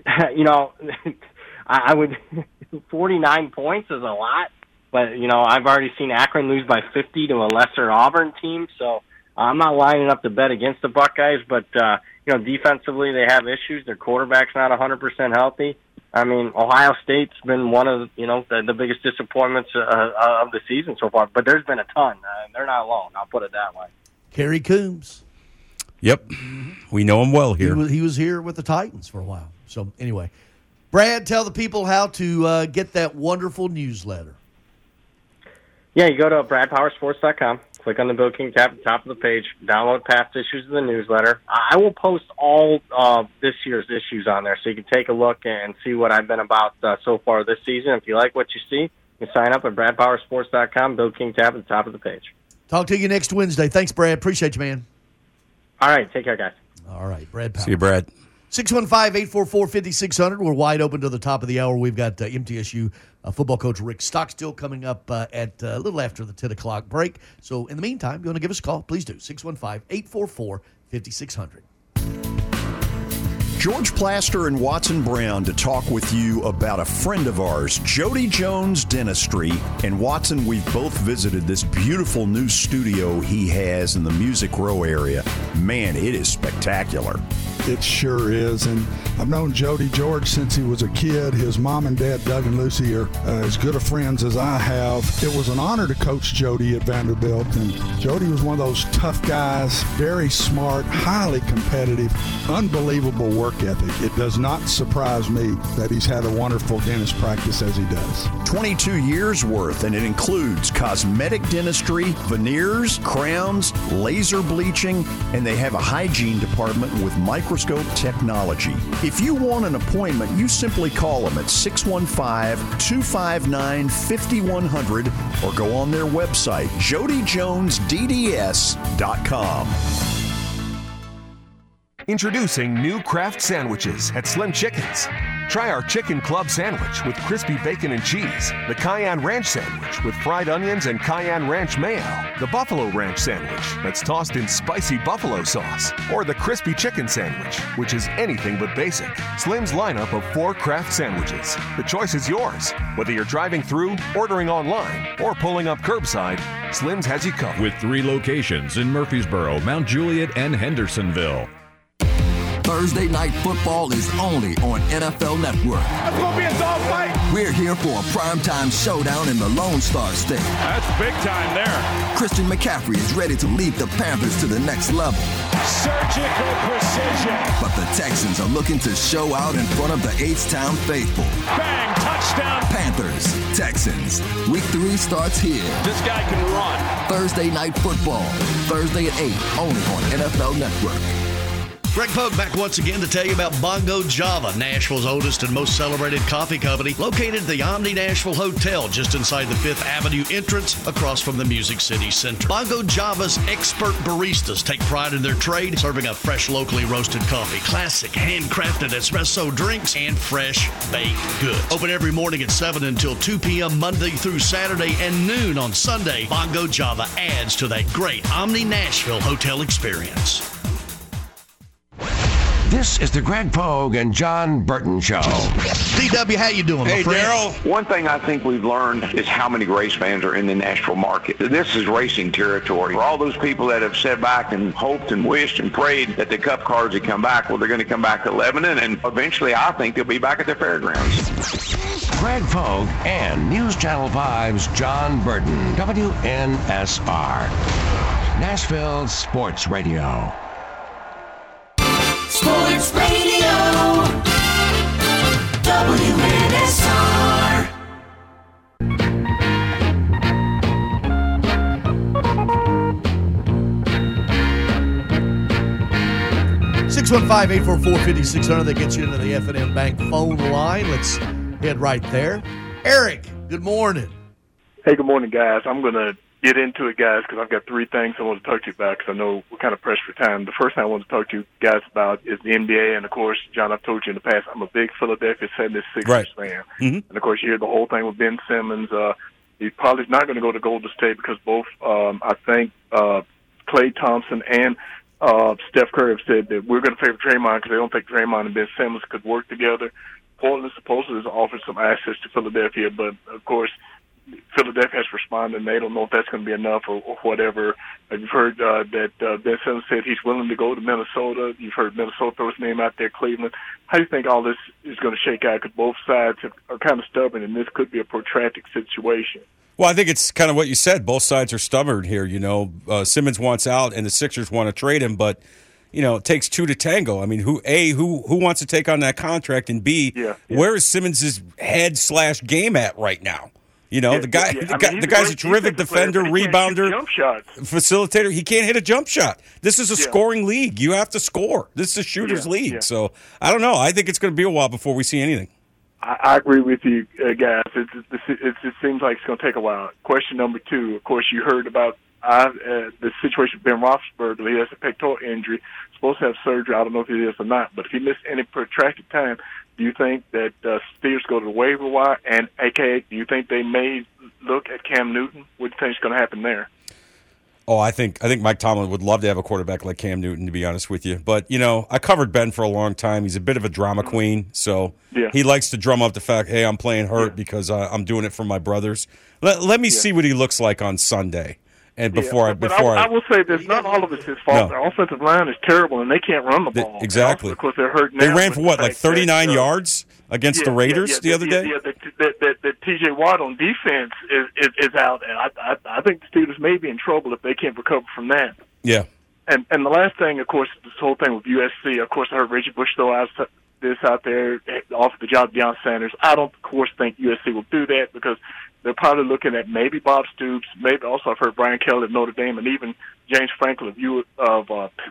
S10: would 49 points is a lot, but I've already seen Akron lose by 50 to a lesser Auburn team, so I'm not lining up to bet against the Buckeyes. But defensively they have issues. Their quarterback's not 100% healthy. I mean, Ohio State's been one of the biggest disappointments of the season so far, but there's been a ton. They're not alone. I'll put it that way.
S3: Kerry Coombs.
S5: Yep, we know him well here.
S3: He was here with the Titans for a while. So anyway. Brad, tell the people how to get that wonderful newsletter.
S10: Yeah, you go to bradpowersports.com, click on the Bill King tab at the top of the page, download past issues of the newsletter. I will post all this year's issues on there so you can take a look and see what I've been about so far this season. If you like what you see, you sign up at bradpowersports.com, Bill King tab at the top of the page. Talk to you next Wednesday. Thanks, Brad. Appreciate you, man. All right. Take care, guys. All right. Brad Powers.
S5: See you, Brad.
S3: 615-844-5600. We're wide open to the top of the hour. We've got MTSU football coach Rick Stockstill coming up at a little after the 10 o'clock break. So in the meantime, if you want to give us a call, please do. 615-844-5600.
S9: George Plaster and Watson Brown to talk with you about a friend of ours, Jody Jones Dentistry. And Watson, we've both visited this beautiful new studio he has in the Music Row area. Man, it is spectacular.
S11: It sure is, and I've known Jody George since he was a kid. His mom and dad, Doug and Lucy, are as good of friends as I have. It was an honor to coach Jody at Vanderbilt, and Jody was one of those tough guys, very smart, highly competitive, unbelievable work ethic. It does not surprise me that he's had a wonderful dentist practice as he does.
S9: 22 years worth, and it includes cosmetic dentistry, veneers, crowns, laser bleaching, and they have a hygiene department with microscope technology. If you want an appointment, you simply call them at 615-259-5100 or go on their website, jodyjonesdds.com.
S12: Introducing new Kraft sandwiches at Slim Chickens. Try our Chicken Club sandwich with crispy bacon and cheese, the Cayenne Ranch sandwich with fried onions and Cayenne Ranch mayo, the Buffalo Ranch sandwich that's tossed in spicy buffalo sauce, or the crispy chicken sandwich, which is anything but basic. Slim's lineup of 4 Kraft sandwiches. The choice is yours. Whether you're driving through, ordering online, or pulling up curbside, Slim's has you covered.
S6: With 3 locations in Murfreesboro, Mount Juliet, and Hendersonville.
S13: Thursday Night Football is only on NFL Network.
S14: It's going to be a dogfight.
S13: We're here for a primetime showdown in the Lone Star State.
S14: That's big time there.
S13: Christian McCaffrey is ready to lead the Panthers to the next level.
S14: Surgical precision.
S13: But the Texans are looking to show out in front of the H-Town faithful.
S14: Bang, touchdown.
S13: Panthers, Texans. Week 3 starts here.
S14: This guy can run.
S13: Thursday Night Football. Thursday at 8, only on NFL Network.
S3: Greg Pogue back once again to tell you about Bongo Java, Nashville's oldest and most celebrated coffee company, located at the Omni Nashville Hotel just inside the 5th Avenue entrance across from the Music City Center. Bongo Java's expert baristas take pride in their trade, serving up fresh, locally roasted coffee, classic handcrafted espresso drinks, and fresh baked goods. Open every morning at 7 until 2 p.m. Monday through Saturday and noon on Sunday. Bongo Java adds to that great Omni Nashville Hotel experience.
S1: This is the Greg Pogue and John Burton Show.
S3: DW, how you doing,
S15: Hey,
S3: my friend?
S15: Daryl. One thing I think we've learned is how many race fans are in the Nashville market. This is racing territory. For all those people that have sat back and hoped and wished and prayed that the Cup cars would come back, well, they're going to come back to Lebanon, and eventually I think they'll be back at the fairgrounds.
S1: Greg Pogue and News Channel 5's John Burton, WNSR, Nashville Sports Radio.
S16: Sports Radio, WNSR.
S3: Six 615-844-5600. That gets you into the F&M Bank phone line. Let's head right there. Eric, good morning.
S17: Hey, good morning, guys. I'm going to get into it, guys, because I've got three things I want to talk to you about because I know we're kind of pressed for time. The first thing I want to talk to you guys about is the NBA, and, of course, John, I've told you in the past, I'm a big Philadelphia 76ers fan. Mm-hmm. And, of course, you hear the whole thing with Ben Simmons. He's probably not going to go to Golden State because both, I think, Klay Thompson and Steph Curry have said that we're going to favor Draymond because they don't think Draymond and Ben Simmons could work together. Portland supposedly has offered some assets to Philadelphia, but, of course, Philadelphia has responded, and they don't know if that's going to be enough or whatever. You've heard that Ben Simmons said he's willing to go to Minnesota. You've heard Minnesota throw his name out there, Cleveland. How do you think all this is going to shake out? Because both sides are kind of stubborn, and this could be a protracted situation.
S5: Well, I think it's kind of what you said. Both sides are stubborn here. You know, Simmons wants out, and the Sixers want to trade him, but you know, it takes two to tango. I mean, who wants to take on that contract, and B, where is Simmons' head/game at right now? You know, the guy's a terrific defender, rebounder, facilitator. He can't hit a jump shot. This is a scoring league. You have to score. This is a shooter's league. Yeah. So I don't know. I think it's going to be a while before we see anything.
S17: I agree with you, guys. It seems like it's going to take a while. Question number two, of course, you heard about the situation with Ben Roethlisberger. He has a pectoral injury. Supposed to have surgery. I don't know if he is or not. But if he missed any protracted time, do you think that Steelers go to the waiver wire? And, a.k.a., do you think they may look at Cam Newton? What do you think is going to happen there?
S5: Oh, I think Mike Tomlin would love to have a quarterback like Cam Newton, to be honest with you. But, you know, I covered Ben for a long time. He's a bit of a drama queen, so he likes to drum up the fact, hey, I'm playing hurt because I'm doing it for my brothers. Let me see what he looks like on Sunday. And I
S17: will say this: not all of it's his fault. No. Their offensive line is terrible, and they can't run the ball.
S5: Exactly.
S17: Of course, they're hurt now.
S5: They ran for what, like 39 yards against the Raiders the other day?
S17: Yeah, the T.J. Watt on defense is out, and I think the Steelers may be in trouble if they can't recover from that.
S5: Yeah.
S17: And the last thing, of course, this whole thing with USC. Of course, I heard Reggie Bush throw out this out there, offered the job to Deion Sanders. I don't, of course, think USC will do that because they're probably looking at maybe Bob Stoops, maybe also I've heard Brian Kelly of Notre Dame, and even James Franklin of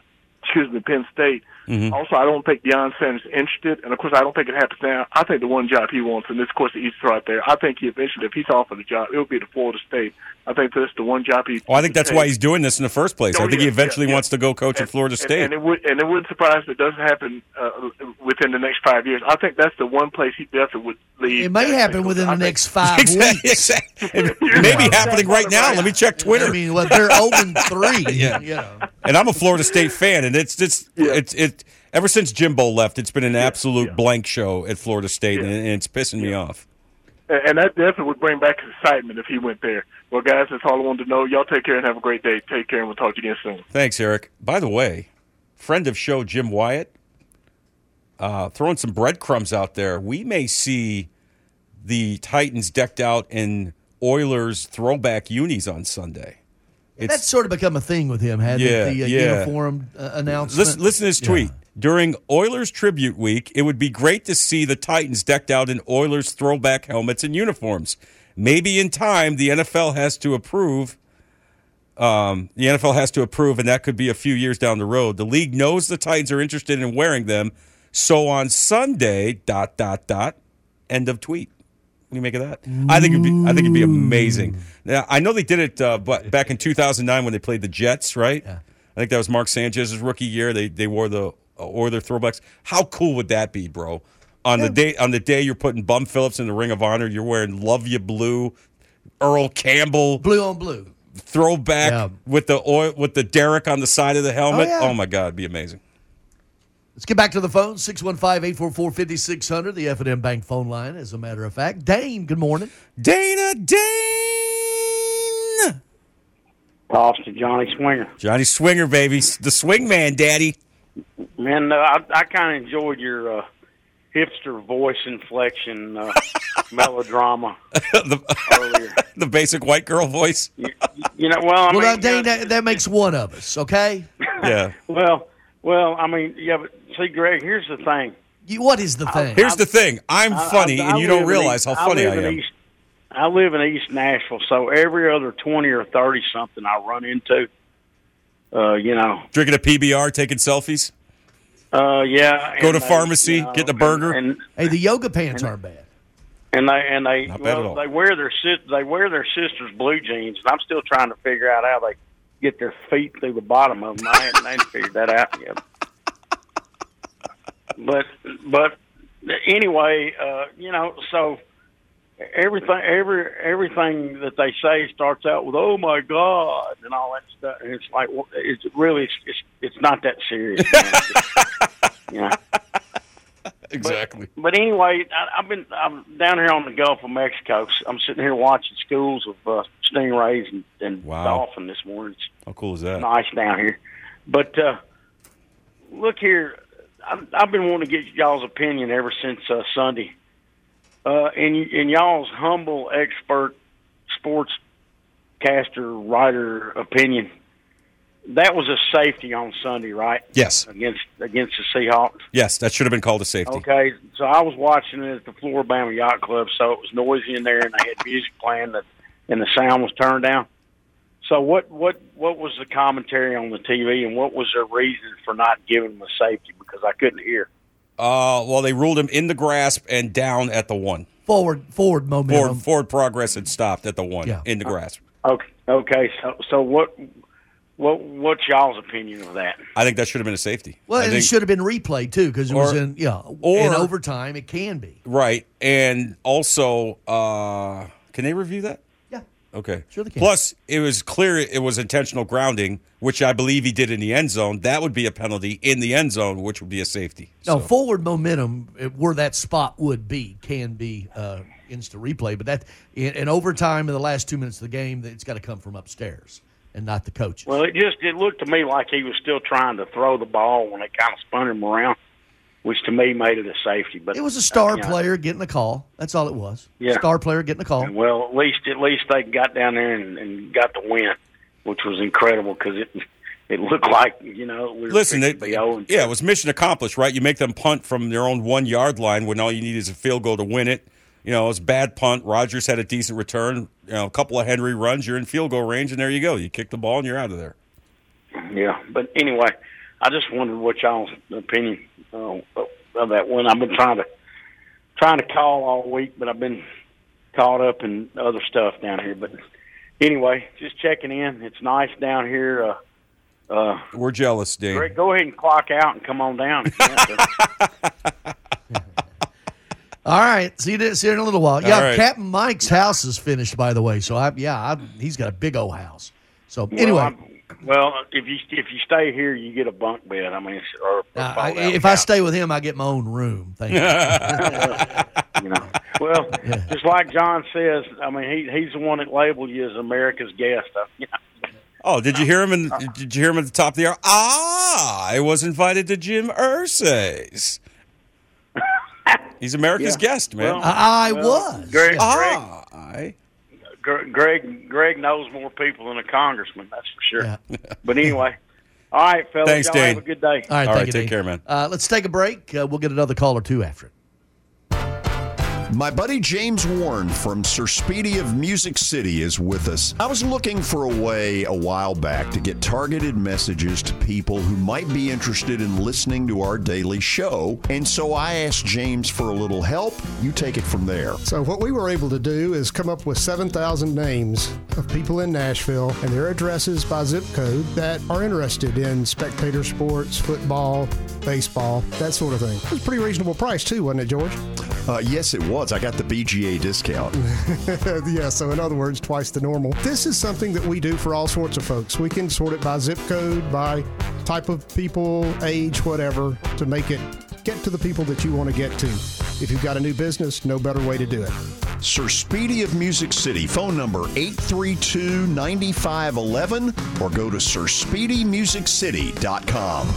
S17: Penn State. Mm-hmm. Also, I don't think Deion Sanders is interested, and of course, I don't think it happens now. I think the one job he wants, and this, of course, the East right there, I think he eventually, if he's offered a job, it will be to Florida State. I think that's the one job he.
S5: I think that's why he's doing this in the first place. I think he eventually wants to go coach at Florida State.
S17: And it wouldn't surprise me if it doesn't happen within the next 5 years. I think that's the one place he definitely would leave.
S3: It may happen within the next 5 weeks.
S5: It may be happening right now. Let me check Twitter.
S3: I mean, they're 0-3.
S5: Yeah.
S3: You know.
S5: And I'm a Florida State fan, and it's ever since Jimbo left, it's been an absolute blank show at Florida State, and it's pissing me off.
S17: And that definitely would bring back excitement if he went there. Well, guys, that's all I wanted to know. Y'all take care and have a great day. Take care, and we'll talk to you again soon.
S5: Thanks, Eric. By the way, friend of show Jim Wyatt, throwing some breadcrumbs out there. We may see the Titans decked out in Oilers throwback unis on Sunday.
S3: That's sort of become a thing with him, hasn't it? The uniform announcement.
S5: Listen to this tweet. During Oilers Tribute Week, it would be great to see the Titans decked out in Oilers throwback helmets and uniforms. Maybe in time, the NFL has to approve The NFL has to approve, and that could be a few years down the road. The league knows the Titans are interested in wearing them. So on Sunday, ... End of tweet. What do you make of that? I think it'd be amazing. Now, I know they did it but back in 2009 when they played the Jets, right?
S3: Yeah.
S5: I think that was Mark Sanchez's rookie year. They wore their throwbacks. How cool would that be, bro? On the day you're putting Bum Phillips in the Ring of Honor, you're wearing Love You Blue, Earl Campbell,
S3: blue on blue
S5: throwback with the Derrick on the side of the helmet.
S3: yeah.
S5: Oh my God, it'd be amazing.
S3: Let's get back to the phone, 615-844-5600, the F&M Bank phone line, as a matter of fact. Dane, good morning.
S5: Dane!
S16: Toss to Johnny Swinger.
S5: Johnny Swinger, baby. The swing man, daddy.
S16: Man, I kind of enjoyed your hipster voice inflection melodrama earlier.
S5: The basic white girl voice.
S16: You know, well, I mean,
S3: now, Dane, that makes one of us, okay?
S5: Yeah.
S16: Well, I mean, yeah, but see, Greg, here's the thing.
S3: What is the thing?
S5: Here's the thing. I'm funny, and you don't realize how funny I am.
S16: I live in East Nashville, so every other 20 or 30-something I run into,
S5: Drinking a PBR, taking selfies?
S16: Yeah.
S5: Go to pharmacy, getting a burger?
S3: Hey, the yoga pants aren't bad.
S16: And they
S5: Not bad at all.
S16: they wear their sister's blue jeans, and I'm still trying to figure out how they get their feet through the bottom of them. I ain't figured that out yet. But anyway, so everything that they say starts out with "Oh my God" and all that stuff. And it's like, well, it's not that serious.
S5: Exactly.
S16: But anyway, I'm down here on the Gulf of Mexico. I'm sitting here watching schools of stingrays and dolphin this morning.
S5: How cool is that?
S16: Nice down here. But look here, I've been wanting to get y'all's opinion ever since Sunday. In y'all's humble expert sportscaster writer opinion, that was a safety on Sunday, right?
S5: Yes.
S16: Against the Seahawks.
S5: Yes, that should have been called a safety.
S16: Okay, so I was watching it at the Floribama Yacht Club, so it was noisy in there, and they had music playing, and the sound was turned down. So what was the commentary on the TV, and what was their reason for not giving them a safety? Because I couldn't hear.
S5: Well, they ruled him in the grasp and down at the 1.
S3: Forward momentum.
S5: Forward progress had stopped at the 1 in the grasp.
S16: Okay. So what's y'all's opinion of that?
S5: I think that should have been a safety.
S3: Well, and it should have been replayed too, because it was in overtime. It can be
S5: right, and also, can they review that?
S3: Yeah.
S5: Okay.
S3: Sure they can.
S5: Plus, it was clear it was intentional grounding, which I believe he did in the end zone. That would be a penalty in the end zone, which would be a safety.
S3: No, forward momentum, where that spot would be, can be instant replay. But that in overtime in the last 2 minutes of the game, it's got to come from upstairs and not the coaches.
S16: Well, it looked to me like he was still trying to throw the ball when they kind of spun him around, which to me made it a safety. But
S3: it was a star player getting a call. That's all it was.
S16: Yeah.
S3: Star player getting a call.
S16: Well, at least they got down there and got the win, which was incredible because it looked like, we were
S5: Listen,
S16: to be 0-2.
S5: it was mission accomplished, right? You make them punt from their own 1 yard line when all you need is a field goal to win it. It was a bad punt. Rodgers had a decent return. A couple of Henry runs, you're in field goal range, and there you go. You kick the ball, and you're out of there.
S16: Yeah, but anyway, I just wondered what y'all's opinion of that one. I've been trying to call all week, but I've been caught up in other stuff down here. But anyway, just checking in. It's nice down here.
S5: We're jealous, Dave.
S16: Greg, go ahead and clock out and come on down.
S3: All right, see you in a little while. Yeah,
S5: right.
S3: Captain Mike's house is finished, by the way. So he's got a big old house. So anyway,
S16: if you stay here, you get a bunk bed. I mean,
S3: if I stay with him, I get my own room. Thank you.
S16: Well, just like John says, I mean, he's the one that labeled you as America's guest.
S5: Oh, did you hear him? Did you hear him at the top of the hour? I was invited to Jim Irsay's. He's America's guest, man.
S3: Well, I was.
S16: Greg knows more people than a congressman. That's for sure.
S3: Yeah.
S16: But anyway, all right, fellas.
S5: Thanks,
S16: y'all
S5: Dane.
S16: have a good day.
S3: All right,
S5: take care, man.
S3: Let's take a break. We'll get another call or two after it.
S9: My buddy James Warren from Sir Speedy of Music City is with us. I was looking for a way a while back to get targeted messages to people who might be interested in listening to our daily show, and so I asked James for a little help. You take it from there.
S18: So what we were able to do is come up with 7,000 names of people in Nashville and their addresses by zip code that are interested in spectator sports, football, baseball, that sort of thing. It was a pretty reasonable price too, wasn't it, George?
S9: Yes, it was. I got the BGA discount.
S18: Yeah, so in other words, twice the normal. This is something that we do for all sorts of folks. We can sort it by zip code, by type of people, age, whatever, to make it get to the people that you want to get to. If you've got a new business, no better way to do it.
S9: Sir Speedy of Music City, phone number 832-9511, or go to sirspeedymusiccity.com.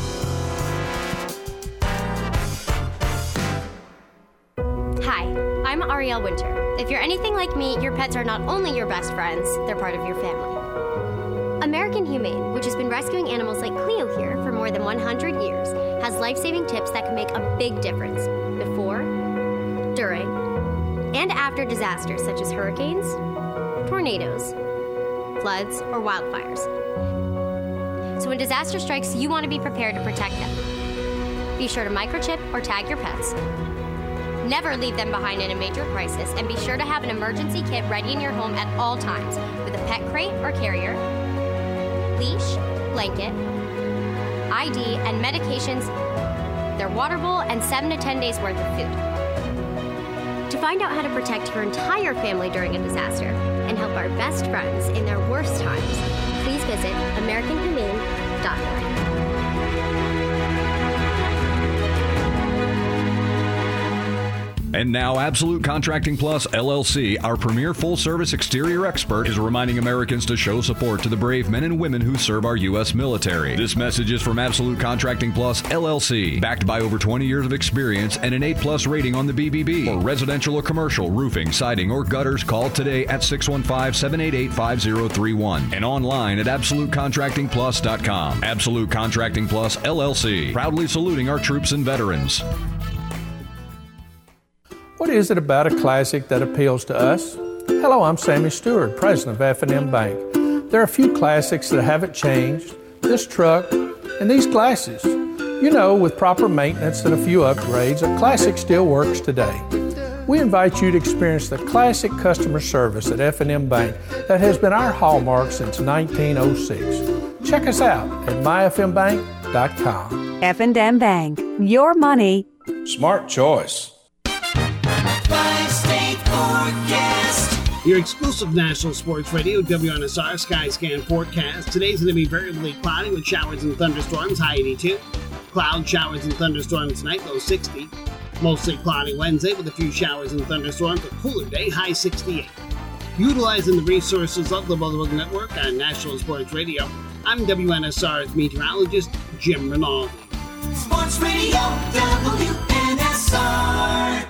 S19: Hi, I'm Ariel Winter. If you're anything like me, your pets are not only your best friends, they're part of your family. American Humane, which has been rescuing animals like Cleo here for more than 100 years, has life-saving tips that can make a big difference before, during, and after disasters such as hurricanes, tornadoes, floods, or wildfires. So when disaster strikes, you want to be prepared to protect them. Be sure to microchip or tag your pets. Never leave them behind in a major crisis, and be sure to have an emergency kit ready in your home at all times with a pet crate or carrier, leash, blanket, ID, and medications, their water bowl, and 7 to 10 days worth of food. To find out how to protect your entire family during a disaster and help our best friends in their worst times, please visit AmericanHumane.org.
S6: And now, Absolute Contracting Plus, LLC, our premier full-service exterior expert, is reminding Americans to show support to the brave men and women who serve our U.S. military. This message is from Absolute Contracting Plus, LLC, backed by over 20 years of experience and an A-plus rating on the BBB. For residential or commercial, roofing, siding, or gutters, call today at 615-788-5031 and online at AbsoluteContractingPlus.com. Absolute Contracting Plus, LLC, proudly saluting our troops and veterans.
S8: What is it about a classic that appeals to us? Hello, I'm Sammy Stewart, president of F&M Bank. There are a few classics that haven't changed, this truck and these glasses. You know, with proper maintenance and a few upgrades, a classic still works today. We invite you to experience the classic customer service at F&M Bank that has been our hallmark since 1906. Check us out at myfmbank.com.
S20: F&M Bank, your money.
S8: Smart choice.
S21: Your exclusive national sports radio, WNSR Skyscan forecast. Today's going to be variably cloudy with showers and thunderstorms, high 82. Cloud showers and thunderstorms tonight, low 60. Mostly cloudy Wednesday with a few showers and thunderstorms, a cooler day, high 68. Utilizing the resources of the Weather Network on National Sports Radio, I'm WNSR's meteorologist, Jim Rinaldi.
S22: Sports Radio, WNSR.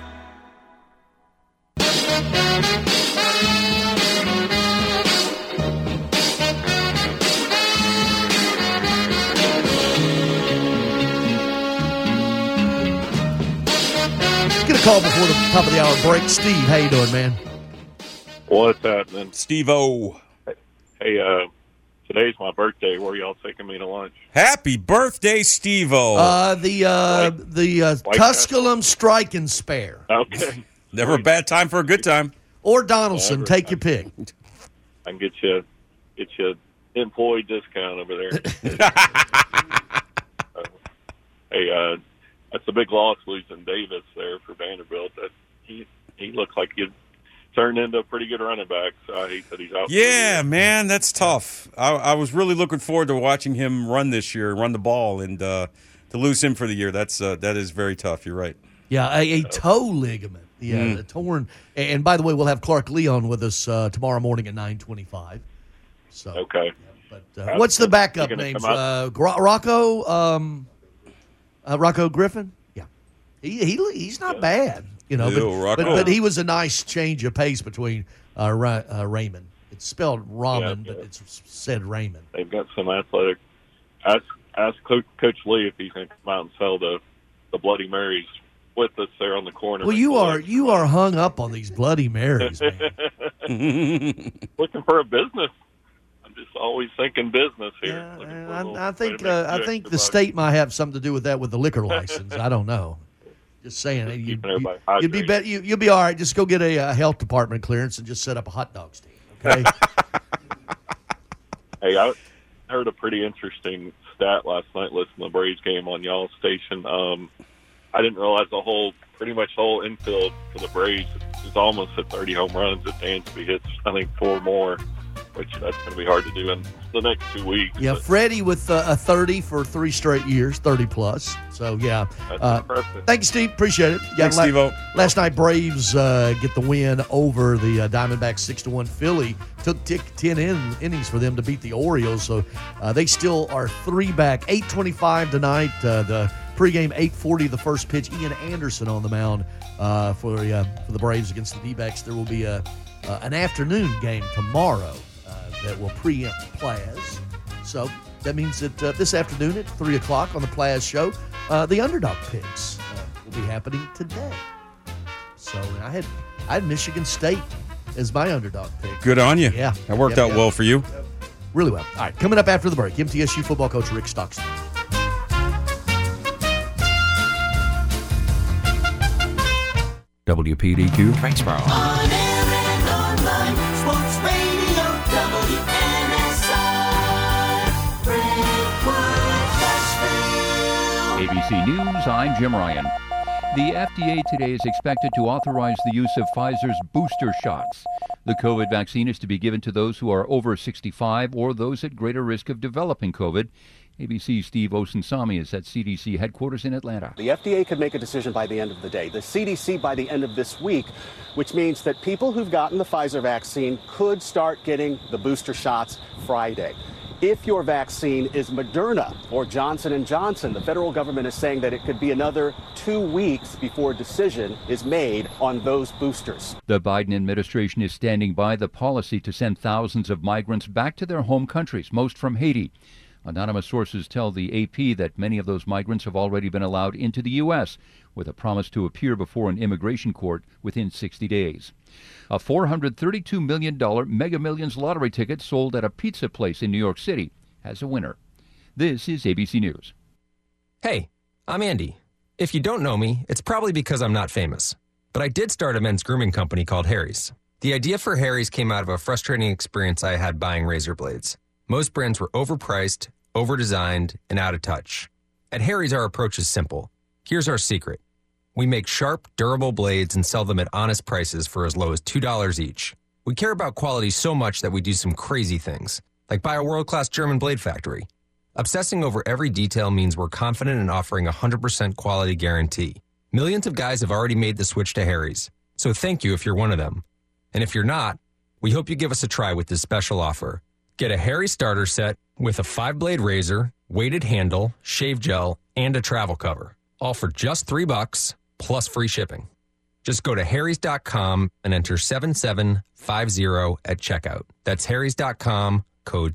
S3: Get a call before the top of the hour break. Steve, how you doing, man?
S23: What's happening?
S5: Steve-O.
S23: Hey, today's my birthday. Where y'all taking me to lunch?
S5: Happy birthday, Steve-O.
S3: The Tusculum Strike and Spare.
S23: Okay.
S5: Never a bad time for a good time.
S3: Or Donaldson, take your pick.
S23: I can get you employee discount over there. Hey, that's a big loss losing Davis there for Vanderbilt. That he looks like he'd turned into a pretty good running back. So I hate that he's out.
S5: Yeah, man, that's tough. I was really looking forward to watching him run this year, run the ball, and to lose him for the year. That is very tough. You're right.
S3: Yeah, a toe ligament. Yeah, the torn. And by the way, we'll have Clark Leon with us tomorrow morning at 9:25. So
S23: okay.
S3: Yeah, but what's the backup names? Rocco Griffin. Yeah, he's not bad. You know, but he was a nice change of pace between Raymond. It's spelled Ramen, but it's said Raymond.
S23: They've got some athletic. Ask Coach Lee if he's going to come out and sell the Bloody Marys with us there on the corner.
S3: Well, you are hung up on these Bloody Marys, man.
S23: Looking for a business. I'm just always thinking business here.
S3: I think the state might have something to do with that with the liquor license. I don't know. Just saying, you'd be all right. Just go get a health department clearance and just set up a hot dog stand. Okay.
S23: Hey, I heard a pretty interesting stat last night listening to the Braves game on y'all's station. I didn't realize the whole infield for the Braves is almost at 30 home runs. If Dansby hits, I think 4 more, which that's going to be hard to do in the next 2 weeks.
S3: Yeah, Freddie with a 30 for 3 straight years, 30 plus. So yeah,
S23: that's impressive.
S3: Thank you, Steve. Appreciate it.
S5: Thanks, Steve-O.
S3: Last night, Braves get the win over the Diamondbacks 6-1. Philly took 10 innings for them to beat the Orioles, so they still are 3 back. 8:25 tonight. The pregame 8:40. The first pitch. Ian Anderson on the mound for the Braves against the D-backs. There will be an afternoon game tomorrow that will preempt Plaz. So that means that this afternoon at 3 o'clock on the Plaz show, the underdog picks will be happening today. So I had Michigan State as my underdog pick.
S5: Good on you.
S3: Yeah.
S5: That worked out well for you.
S3: Really well. All right, coming up after the break, MTSU football coach Rick Stockstill.
S2: WPDQ Greensboro.
S4: ABC News, I'm Jim Ryan. The FDA today is expected to authorize the use of Pfizer's booster shots. The COVID vaccine is to be given to those who are over 65 or those at greater risk of developing COVID. ABC's Steve Osunsami is at CDC headquarters in Atlanta.
S22: The FDA could make a decision by the end of the day. The CDC by the end of this week, which means that people who've gotten the Pfizer vaccine could start getting the booster shots Friday. If your vaccine is Moderna or Johnson & Johnson, the federal government is saying that it could be another 2 weeks before a decision is made on those boosters.
S4: The Biden administration is standing by the policy to send thousands of migrants back to their home countries, most from Haiti. Anonymous sources tell the AP that many of those migrants have already been allowed into the U.S., with a promise to appear before an immigration court within 60 days. A $432 million Mega Millions lottery ticket sold at a pizza place in New York City has a winner. This is ABC News.
S24: Hey, I'm Andy. If you don't know me, it's probably because I'm not famous. But I did start a men's grooming company called Harry's. The idea for Harry's came out of a frustrating experience I had buying razor blades. Most brands were overpriced, overdesigned, and out of touch. At Harry's, our approach is simple. Here's our secret. We make sharp, durable blades and sell them at honest prices for as low as $2 each. We care about quality so much that we do some crazy things, like buy a world-class German blade factory. Obsessing over every detail means we're confident in offering a 100% quality guarantee. Millions of guys have already made the switch to Harry's, so thank you if you're one of them. And if you're not, we hope you give us a try with this special offer. Get a Harry's starter set with a 5-blade razor, weighted handle, shave gel, and a travel cover. All for just $3 plus free shipping. Just go to harrys.com and enter 7750 at checkout. That's harrys.com, code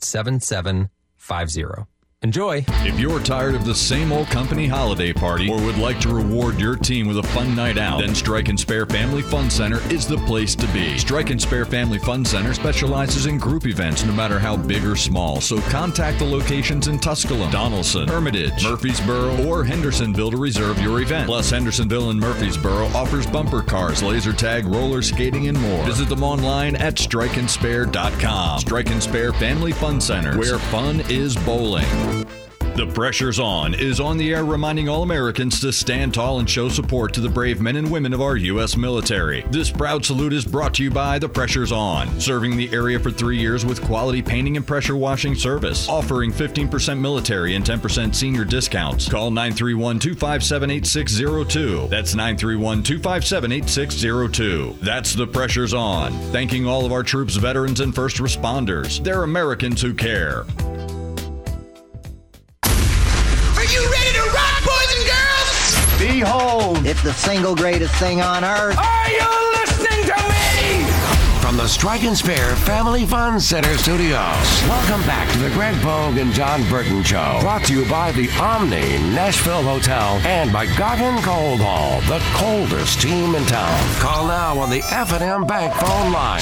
S24: 7750. Enjoy.
S6: If you're tired of the same old company holiday party or would like to reward your team with a fun night out, then Strike and Spare Family Fun Center is the place to be. Strike and Spare Family Fun Center specializes in group events no matter how big or small, so contact the locations in Tusculum, Donaldson, Hermitage, Murfreesboro, or Hendersonville to reserve your event. Plus, Hendersonville and Murfreesboro offers bumper cars, laser tag, roller skating, and more. Visit them online at strikeandspare.com. Strike and Spare Family Fun Center, where fun is bowling. The Pressure's On is on the air reminding all Americans to stand tall and show support to the brave men and women of our U.S. military. This proud salute is brought to you by The Pressure's On, serving the area for 3 years with quality painting and pressure washing service, offering 15% military and 10% senior discounts. Call 931-257-8602. That's 931-257-8602. That's The Pressure's On, thanking all of our troops, veterans, and first responders. They're Americans who care.
S25: Behold, it's the single greatest thing on earth.
S26: Are you listening to me?
S27: From
S1: from the Strike and Spare Family Fun Center studios. Welcome back to the Greg Pogue and John Burton Show. Brought to you by the Omni Nashville Hotel and by Goggin Cold Hall, the coldest team in town. Call now on the F&M Bank phone line,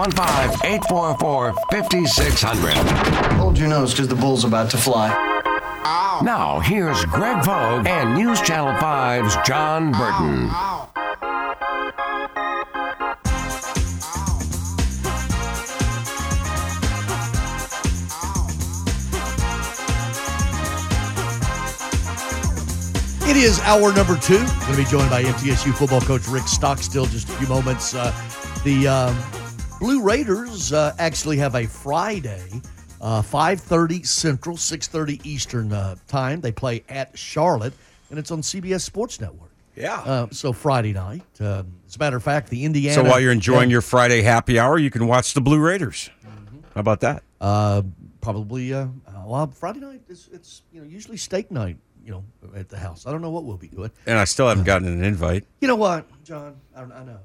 S1: 615-844-5600.
S2: Hold your nose because the bull's about to fly.
S1: Now, here's Greg Pogue and News Channel 5's John Burton.
S3: It is hour number 2. Going to be joined by MTSU football coach Rick Stockstill just a few moments. The Blue Raiders actually have a Friday, 5:30 Central, 6:30 Eastern time. They play at Charlotte, and it's on CBS Sports Network.
S5: Yeah.
S3: So Friday night. As a matter of fact, the Indiana.
S5: So while you're enjoying your Friday happy hour, you can watch the Blue Raiders. How about that?
S3: Probably. Well, Friday night it's usually steak night. At the house. I don't know what will be good.
S5: And I still haven't gotten an invite.
S3: You know what, John? I know.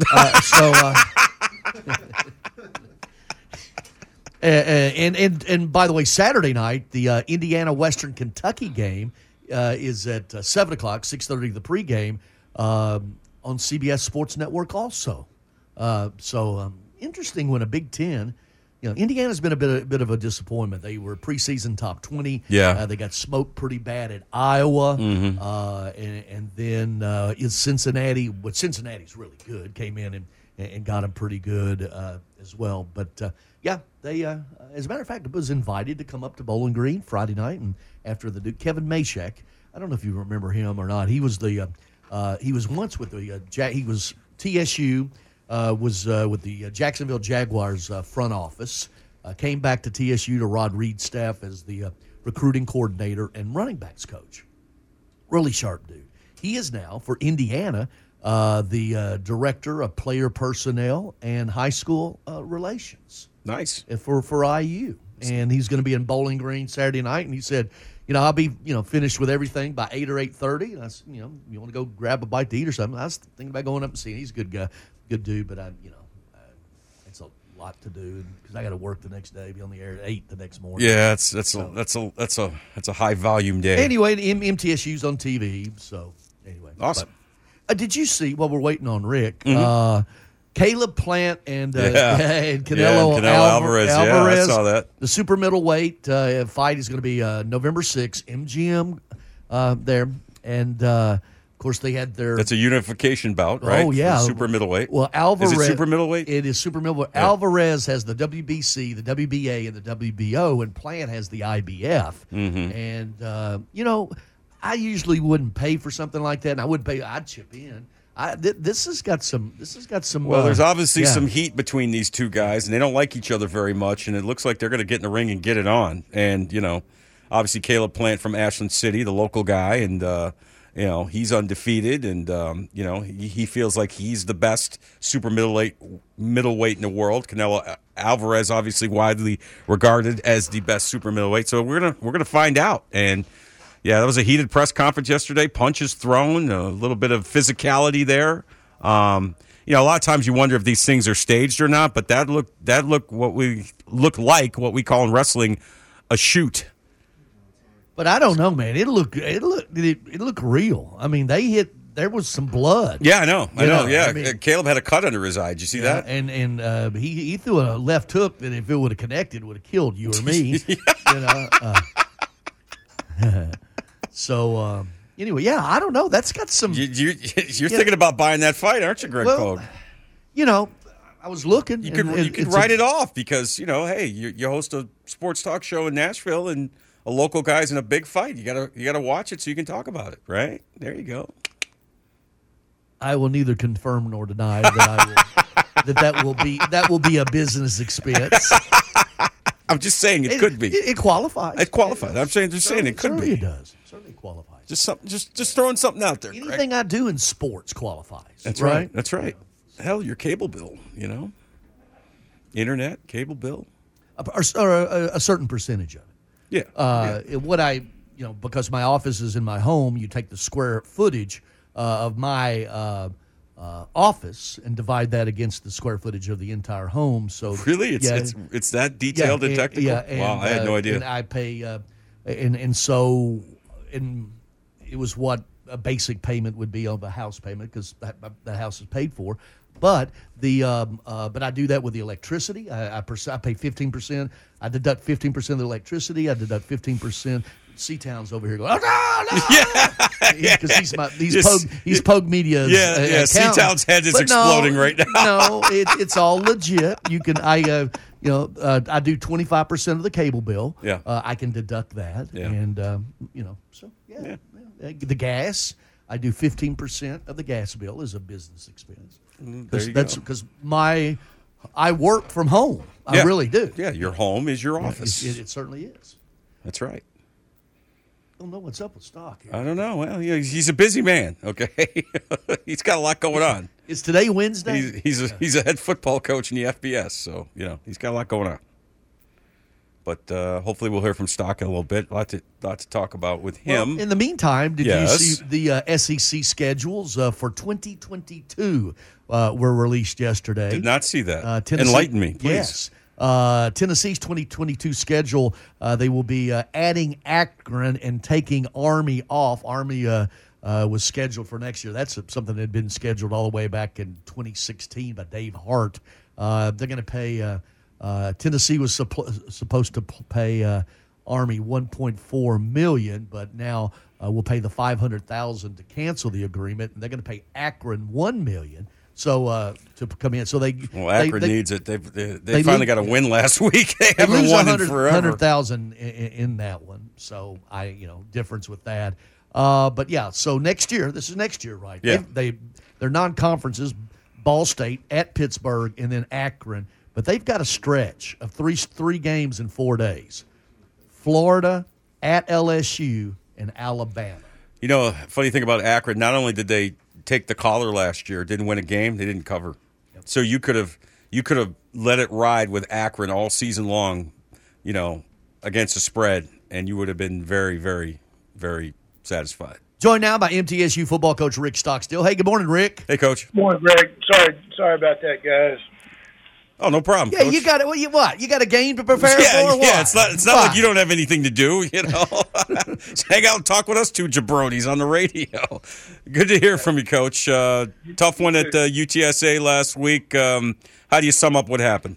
S3: And by the way, Saturday night, the Indiana Western Kentucky game is at 7 o'clock, 6:30 the pregame on CBS Sports Network also. Interesting when a Big Ten. Indiana's been a bit of a disappointment. They were preseason top 20.
S5: Yeah.
S3: They got smoked pretty bad at Iowa.
S5: Mm-hmm.
S3: And then is Cincinnati, but Cincinnati's really good, came in and got them pretty good as well. But, they, as a matter of fact, was invited to come up to Bowling Green Friday night. And after Kevin Mashek, I don't know if you remember him or not. He was he was once with he was TSU. Was with the Jacksonville Jaguars front office, came back to TSU to Rod Reed's staff as the recruiting coordinator and running backs coach. Really sharp dude. He is now, for Indiana, the director of player personnel and high school relations.
S5: Nice.
S3: For IU. And he's going to be in Bowling Green Saturday night, and he said, I'll be, finished with everything by 8 or 8:30. And I said, you want to go grab a bite to eat or something? I was thinking about going up and seeing him. He's a good guy. Good dude, but it's a lot to do because I got to work the next day, be on the air at 8 the next morning.
S5: Yeah, that's a high volume day.
S3: Anyway, MTSU's on TV, so anyway,
S5: awesome.
S3: But, did you see while we're waiting on Rick?
S5: Mm-hmm.
S3: Caleb Plant and
S5: and
S3: Canelo
S5: Alvarez. Yeah, I saw that.
S3: The super middleweight fight is going to be November 6th, MGM there, and. Of course, they had their.
S5: That's a unification bout, right?
S3: Oh, yeah.
S5: Super middleweight.
S3: Well, Alvarez.
S5: Is it super middleweight?
S3: It is super middleweight. Yeah. Alvarez has the WBC, the WBA, and the WBO, and Plant has the IBF.
S5: Mm-hmm.
S3: And, I usually wouldn't pay for something like that, and I wouldn't pay. I'd chip in. This has got some.
S5: Well, there's obviously some heat between these two guys, and they don't like each other very much, and it looks like they're going to get in the ring and get it on. And, obviously Caleb Plant from Ashland City, the local guy, and, he's undefeated, and he feels like he's the best super middleweight in the world. Canelo Alvarez, obviously widely regarded as the best super middleweight. So we're gonna find out. And yeah, that was a heated press conference yesterday. Punches thrown, a little bit of physicality there. A lot of times you wonder if these things are staged or not. But that looked what we call in wrestling a shoot.
S3: But I don't know, man. It looked real. I mean, there was some blood.
S5: Yeah, I know. Yeah, I mean, Caleb had a cut under his eye. Did you see that?
S3: And he threw a left hook that if it would have connected would have killed you or me. So anyway, yeah, I don't know. That's got some.
S5: You're thinking about buying that fight, aren't you, Greg Pogue?
S3: I was looking.
S5: You could write it off because hey, you host a sports talk show in Nashville and. A local guy's in a big fight. You gotta watch it so you can talk about it, right? There you go.
S3: I will neither confirm nor deny that will be a business expense.
S5: I'm just saying it could be.
S3: It qualifies.
S5: It qualifies. I'm saying it could be.
S3: It does. It certainly qualifies.
S5: Just throwing something out there.
S3: Anything I do in sports qualifies.
S5: That's right. That's right. Hell, your cable bill. Internet cable bill,
S3: or a certain percentage of it.
S5: Yeah.
S3: What because my office is in my home, you take the square footage of my office and divide that against the square footage of the entire home. So
S5: really, it's that detailed and technical.
S3: Yeah, and,
S5: wow, I had no idea.
S3: And I pay, and so it was what a basic payment would be on the house payment because the house is paid for. But but I do that with the electricity. I pay 15%. I deduct 15% of the electricity. I deduct 15%. C-Town's over here going, oh, no! Yeah, because he's Pogue Media's
S5: C-Town's head is exploding right now.
S3: No, it's all legit. You can I do 25% of the cable bill.
S5: Yeah,
S3: I can deduct that, and the gas. I do 15% of the gas bill as a business expense. Because I work from home. I really do.
S5: Yeah, your home is your office.
S3: It certainly is.
S5: That's right.
S3: I don't know what's up with Stock here.
S5: I don't know. Well, he's a busy man. Okay, he's got a lot going on.
S3: Is today Wednesday?
S5: He's a head football coach in the FBS, so he's got a lot going on. But hopefully we'll hear from Stock in a little bit. A lot to talk about with him.
S3: Well, in the meantime, did you see the SEC schedules for 2022 were released yesterday?
S5: Did not see that. Enlighten me, please.
S3: Yes. Tennessee's 2022 schedule, they will be adding Akron and taking Army off. Army was scheduled for next year. That's something that had been scheduled all the way back in 2016 by Dave Hart. They're going to pay Tennessee was supposed to pay Army $1.4 million, but now we'll pay the $500,000 to cancel the agreement, and they're going to pay Akron $1 million. So to come in, so
S5: Akron needs it. They finally got a win last week. They haven't won in forever.
S3: $100,000 in that one. So difference with that. But yeah, so next year, this is next year, right?
S5: Yeah.
S3: They're non-conferences: Ball State at Pittsburgh and then Akron. But they've got a stretch of three games in 4 days: Florida, at LSU, and Alabama.
S5: Funny thing about Akron, not only did they take the collar last year, didn't win a game, they didn't cover. Yep. So you could have let it ride with Akron all season long, against the spread, and you would have been very, very, very satisfied.
S3: Joined now by MTSU football coach Rick Stockstill. Hey, good morning, Rick.
S5: Hey, Coach.
S7: Good morning, Greg. Sorry about that, guys.
S5: Oh, no problem.
S3: Yeah,
S5: Coach.
S3: you got it. What? You got a game to prepare for? Or
S5: yeah.
S3: What?
S5: It's not like you don't have anything to do. Just hang out and talk with us two jabronis on the radio. Good to hear from you, Coach. Tough one at UTSA last week. How do you sum up what happened?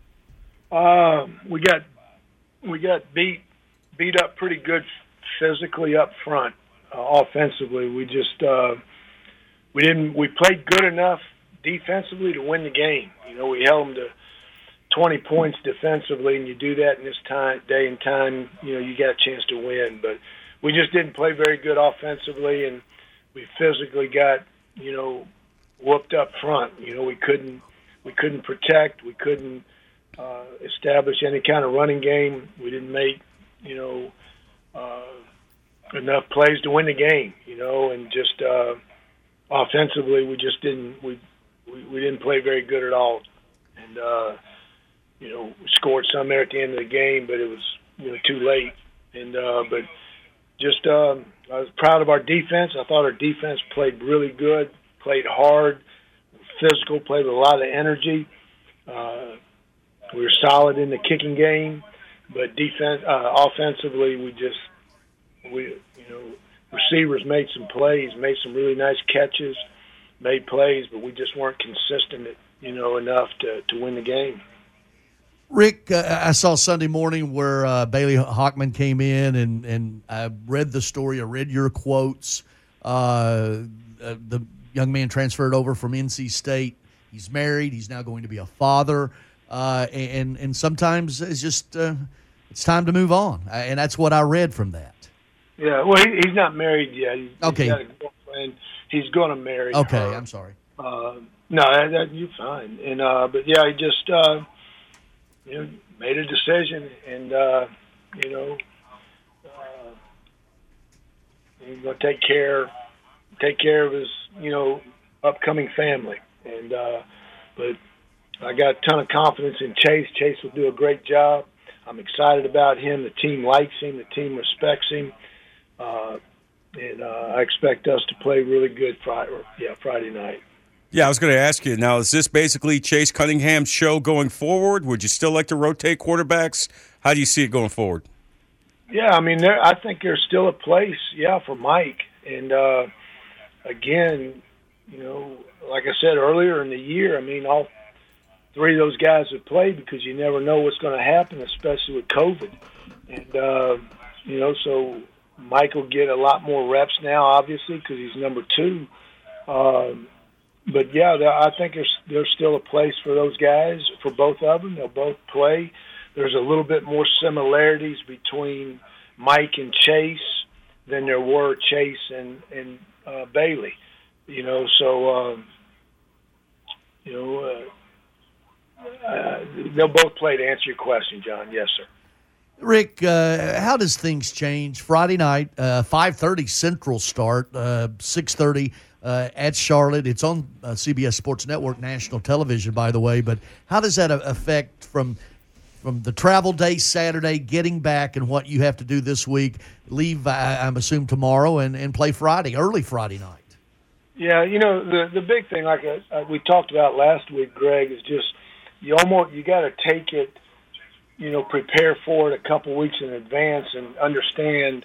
S7: We got beat up pretty good physically up front. Offensively, we just we played good enough defensively to win the game. We held them to 20 points defensively, and you do that in this day and time, you got a chance to win. But we just didn't play very good offensively, and we physically got, whooped up front. We couldn't protect. We couldn't establish any kind of running game. We didn't make, enough plays to win the game, and just offensively we just didn't we didn't play very good at all, and we scored some there at the end of the game, but it was too late. And but just I was proud of our defense. I thought our defense played really good, played hard, physical, played with a lot of energy. We were solid in the kicking game, but offensively receivers made some plays, made some really nice catches, made plays, but we just weren't consistent, enough to win the game.
S3: Rick, I saw Sunday morning where Bailey Hockman came in, and I read the story. I read your quotes. The young man transferred over from NC State. He's married. He's now going to be a father. And sometimes it's just it's time to move on. And that's what I read from that.
S7: Yeah, well, he's not married yet. He's
S3: okay.
S7: Got a girlfriend. He's going to marry her.
S3: Okay, I'm sorry.
S7: No, you're fine. And but yeah, he just made a decision, and he's going to take care of his upcoming family. And but I got a ton of confidence in Chase. Chase will do a great job. I'm excited about him. The team likes him. The team respects him. And I expect us to play really good Friday night.
S5: Yeah, I was going to ask you now, is this basically Chase Cunningham's show going forward? Would you still like to rotate quarterbacks? How do you see it going forward?
S7: Yeah, I mean, I think there's still a place, for Mike. And, again, like I said earlier in the year, I mean, all three of those guys have played because you never know what's going to happen, especially with COVID. And, so Mike will get a lot more reps now, obviously, because he's number 2. But, yeah, I think there's still a place for those guys, for both of them. They'll both play. There's a little bit more similarities between Mike and Chase than there were Chase and Bailey. They'll both play, to answer your question, John. Yes, sir.
S3: Rick, how does things change? Friday night, 5:30 Central start, 6:30 at Charlotte. It's on CBS Sports Network National Television, by the way. But how does that affect from the travel day Saturday, getting back, and what you have to do this week? Leave, I'm assuming, tomorrow and play Friday, early Friday night.
S7: Yeah, the big thing, like we talked about last week, Greg, is just you got to take it, prepare for it a couple weeks in advance and understand,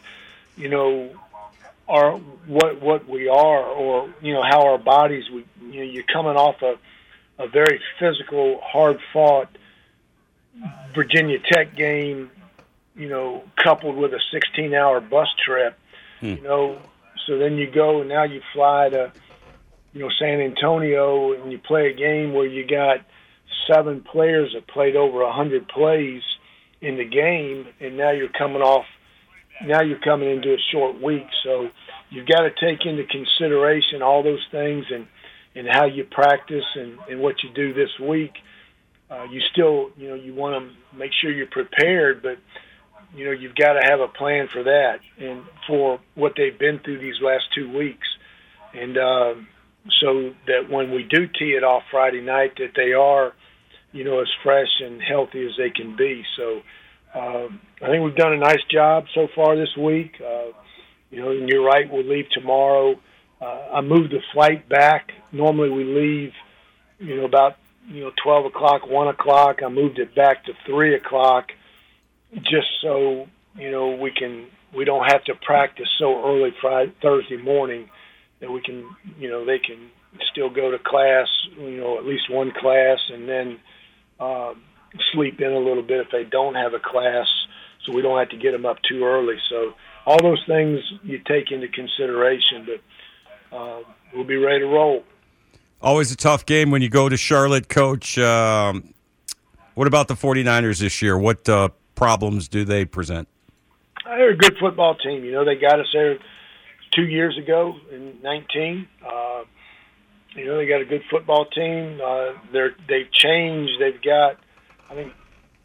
S7: what we are, or how our bodies. You're coming off a very physical, hard fought Virginia Tech game, coupled with a 16-hour bus trip, So then you go and now you fly to, San Antonio, and you play a game where you got 7 players that played over 100 plays in the game, and now you're coming into a short week. So you've got to take into consideration all those things and how you practice and what you do this week. You still, you want to make sure you're prepared, but, you've got to have a plan for that and for what they've been through these last 2 weeks. And so that when we do tee it off Friday night, that they are, as fresh and healthy as they can be. So I think we've done a nice job so far this week. And you're right, we'll leave tomorrow. I moved the flight back. Normally we leave, about 12 o'clock, 1 o'clock. I moved it back to 3 o'clock just so, we don't have to practice so early Thursday morning that we can, they can still go to class, at least one class, and then sleep in a little bit if they don't have a class, so we don't have to get them up too early. So all those things you take into consideration, but we'll be ready to roll.
S5: Always a tough game when you go to Charlotte, Coach. What about the 49ers this year? What problems do they present?
S7: They're a good football team. They got us there 2 years ago in 19. They got a good football team. They've changed. They've got, I think,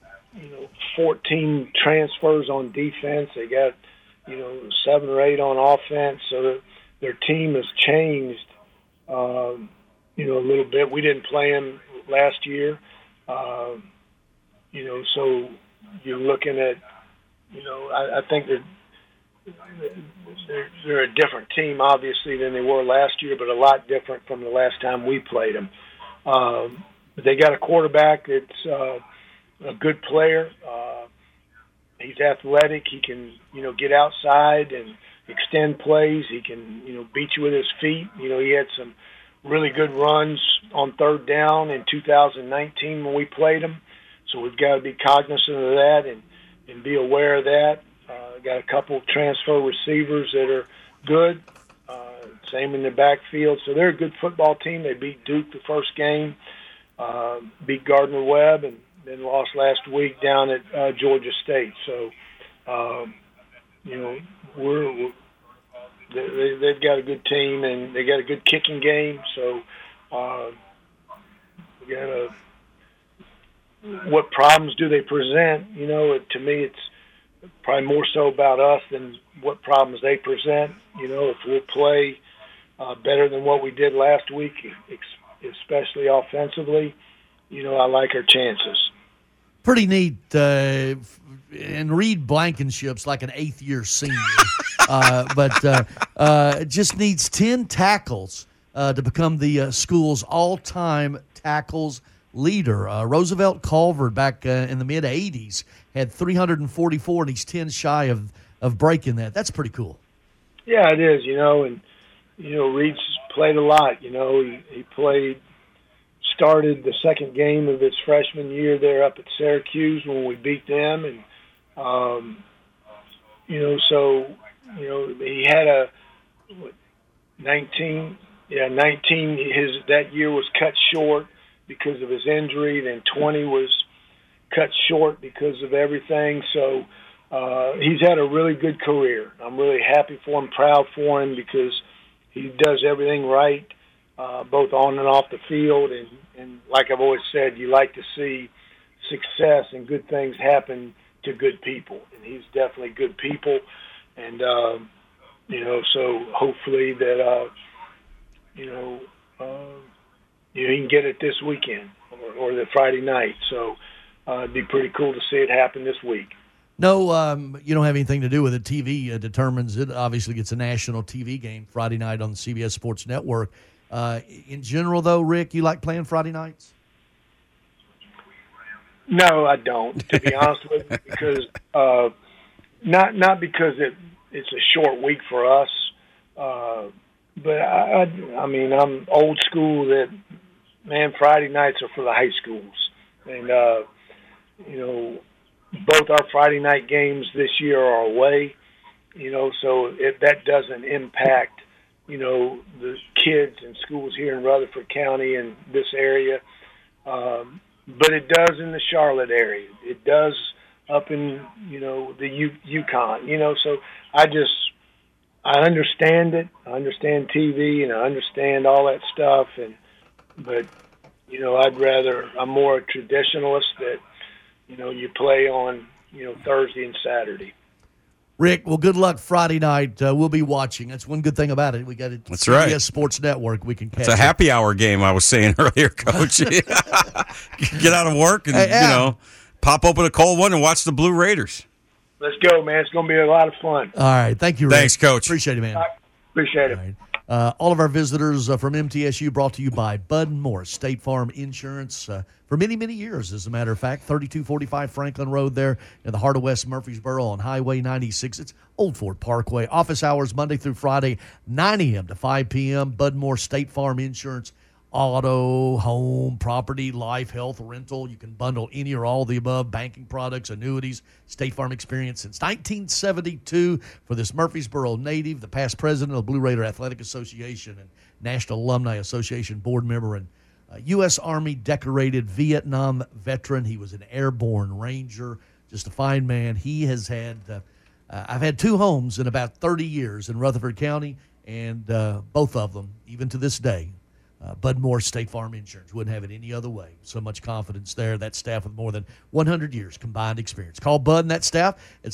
S7: 14 transfers on defense. They got, 7 or 8 on offense. So their team has changed, a little bit. We didn't play them last year. So you're looking at, I think they're a different team, obviously, than they were last year, but a lot different from the last time we played them. But they got a quarterback that's a good player. He's athletic. He can, get outside and extend plays. He can, beat you with his feet. He had some really good runs on third down in 2019 when we played him. So we've got to be cognizant of that and be aware of that. Got a couple transfer receivers that are good. Same in the backfield. So they're a good football team. They beat Duke the first game, beat Gardner-Webb, and then lost last week down at Georgia State. So, they've got a good team, and they got a good kicking game. So, what problems do they present? To me, it's probably more so about us than what problems they present. If we'll play better than what we did last week, especially offensively, I like our chances.
S3: Pretty neat. And Reed Blankenship's like an 8th-year senior, but just needs 10 tackles to become the school's all-time tackles leader. Roosevelt Culver back in the mid-'80s had 344, and he's 10 shy of breaking that. That's pretty cool.
S7: Yeah, it is, and, Reed's played a lot. He started the second game of his freshman year there up at Syracuse when we beat them. And, he had 19. Yeah, 19, that year was cut short because of his injury. Then 20 was cut short because of everything. So he's had a really good career. I'm really happy for him, proud for him, because he does everything right, both on and off the field. And like I've always said, you like to see success and good things happen to good people. And he's definitely good people. And, so hopefully that, he can get it this weekend or the Friday night. So it'd be pretty cool to see it happen this week.
S3: No, you don't have anything to do with it. TV determines it. Obviously, it's a national TV game Friday night on the CBS Sports Network. In general, though, Rick, you like playing Friday nights?
S7: No, I don't, to be honest with you, because not because it's a short week for us, but I mean, I'm old school that, man, Friday nights are for the high schools. And, both our Friday night games this year are away, so if that doesn't impact, the kids and schools here in Rutherford County and this area. But it does in the Charlotte area. It does up in, the Yukon, so I understand it. I understand TV and I understand all that stuff. But I'm more a traditionalist that, you play on, Thursday and Saturday.
S3: Rick, well, good luck Friday night. We'll be watching. That's one good thing about it. We got it.
S5: That's right.
S3: CBS Sports Network. We can catch
S5: It's a happy hour game, I was saying earlier, Coach. Get out of work and, pop open a cold one and watch the Blue Raiders.
S7: Let's go, man. It's going to be a lot of fun.
S3: All right. Thank you, Rick.
S5: Thanks, Coach.
S3: Appreciate it, man.
S7: Appreciate it.
S3: All of our visitors from MTSU brought to you by Bud Morris State Farm Insurance for many, many years, as a matter of fact. 3245 Franklin Road there in the heart of West Murfreesboro on Highway 96. It's Old Fort Parkway. Office hours Monday through Friday, 9 a.m. to 5 p.m. Bud Morris State Farm Insurance. Auto, home, property, life, health, rental. You can bundle any or all of the above. Banking products, annuities, State Farm experience since 1972 for this Murfreesboro native, the past president of the Blue Raider Athletic Association and National Alumni Association board member, and U.S. Army decorated Vietnam veteran. He was an airborne ranger, just a fine man. He has had, I've had 2 homes in about 30 years in Rutherford County, and both of them, even to this day, Bud Morris State Farm Insurance. Wouldn't have it any other way. So much confidence there. That staff with more than 100 years combined experience. Call Bud and that staff at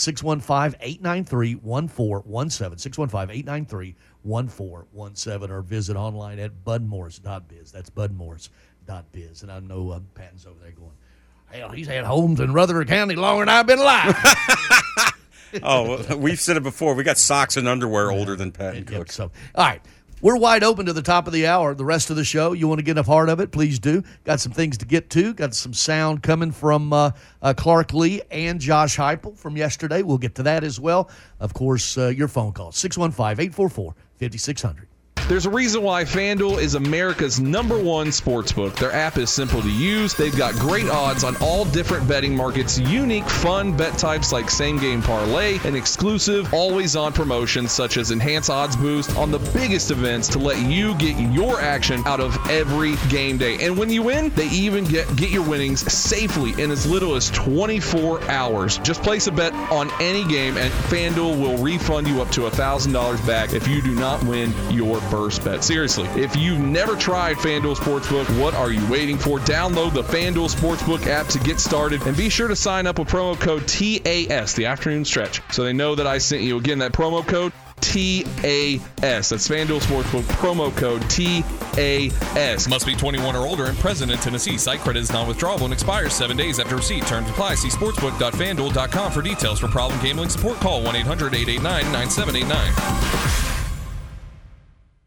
S3: 615-893-1417, 615-893-1417, or visit online at budmorris.biz. That's budmorris.biz. And I know Patton's over there going, hell, he's had homes in Rutherford County longer than I've been alive.
S5: Oh, we've said it before. We got socks and underwear older than Patton Cook.
S3: So, all right. We're wide open to the top of the hour. The rest of the show, you want to get a part of it, please do. Got some things to get to. Got some sound coming from Clark Lee and Josh Heupel from yesterday. We'll get to that as well. Of course, your phone call, 615-844-5600.
S10: There's a reason why FanDuel is America's #1 sportsbook. Their app is simple to use. They've got great odds on all different betting markets, unique, fun bet types like same-game parlay, and exclusive, always-on promotions such as enhanced odds boost on the biggest events to let you get your action out of every game day. And when you win, they even get your winnings safely in as little as 24 hours. Just place a bet on any game, and FanDuel will refund you up to $1,000 back if you do not win your first bet. Seriously, if you've never tried FanDuel Sportsbook, what are you waiting for? Download the FanDuel Sportsbook app to get started, and be sure to sign up with promo code TAS, the afternoon stretch, so they know that I sent you. Again, that promo code TAS. That's FanDuel Sportsbook, promo code TAS.
S11: Must be 21 or older and present in Tennessee. Site credit is non-withdrawable and expires 7 days after receipt. Terms apply. See sportsbook.fanduel.com for details. For problem gambling support, call 1-800-889-9789.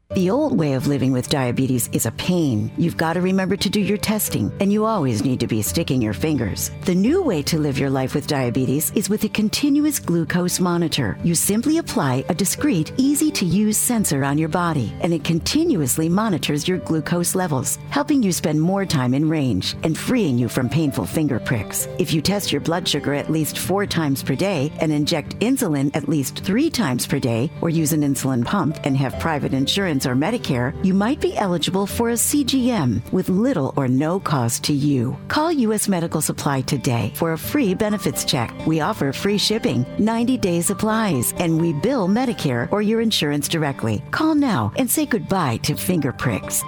S12: The old way of living with diabetes is a pain. You've got to remember to do your testing, and you always need to be sticking your fingers. The new way to live your life with diabetes is with a continuous glucose monitor. You simply apply a discreet, easy-to-use sensor on your body, and it continuously monitors your glucose levels, helping you spend more time in range and freeing you from painful finger pricks. If you test your blood sugar at least 4 times per day and inject insulin at least 3 times per day, or use an insulin pump and have private insurance or Medicare, you might be eligible for a CGM with little or no cost to you. Call U.S. Medical Supply today for a free benefits check. We offer free shipping, 90-day supplies, and we bill Medicare or your insurance directly. Call now and say goodbye to finger pricks.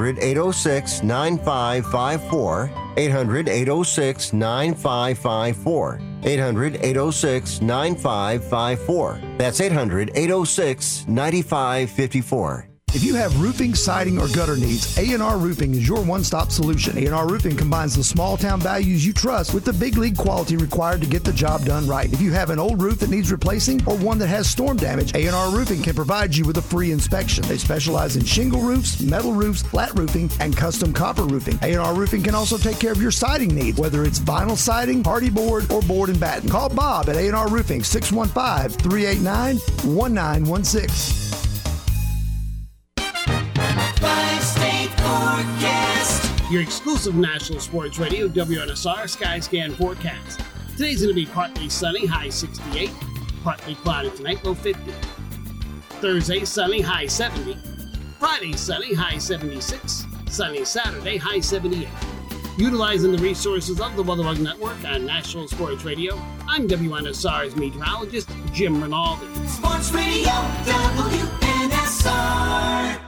S13: 800-806-9554. 800-806-9554. 800-806-9554. That's 800-806-9554.
S14: If you have roofing, siding, or gutter needs, A&R Roofing is your one-stop solution. A&R Roofing combines the small-town values you trust with the big-league quality required to get the job done right. If you have an old roof that needs replacing or one that has storm damage, A&R Roofing can provide you with a free inspection. They specialize in shingle roofs, metal roofs, flat roofing, and custom copper roofing. A&R Roofing can also take care of your siding needs, whether it's vinyl siding, hardy board, or board and batten. Call Bob at A&R Roofing, 615-389-1916.
S21: Your exclusive national sports radio, WNSR Skyscan forecast. Today's going to be partly sunny, high 68. Partly cloudy tonight, low 50. Thursday, sunny, high 70. Friday, sunny, high 76. Sunny Saturday, high 78. Utilizing the resources of the WeatherBug Network on National Sports Radio, I'm WNSR's meteorologist, Jim Rinaldi.
S15: Sports Radio, WNSR.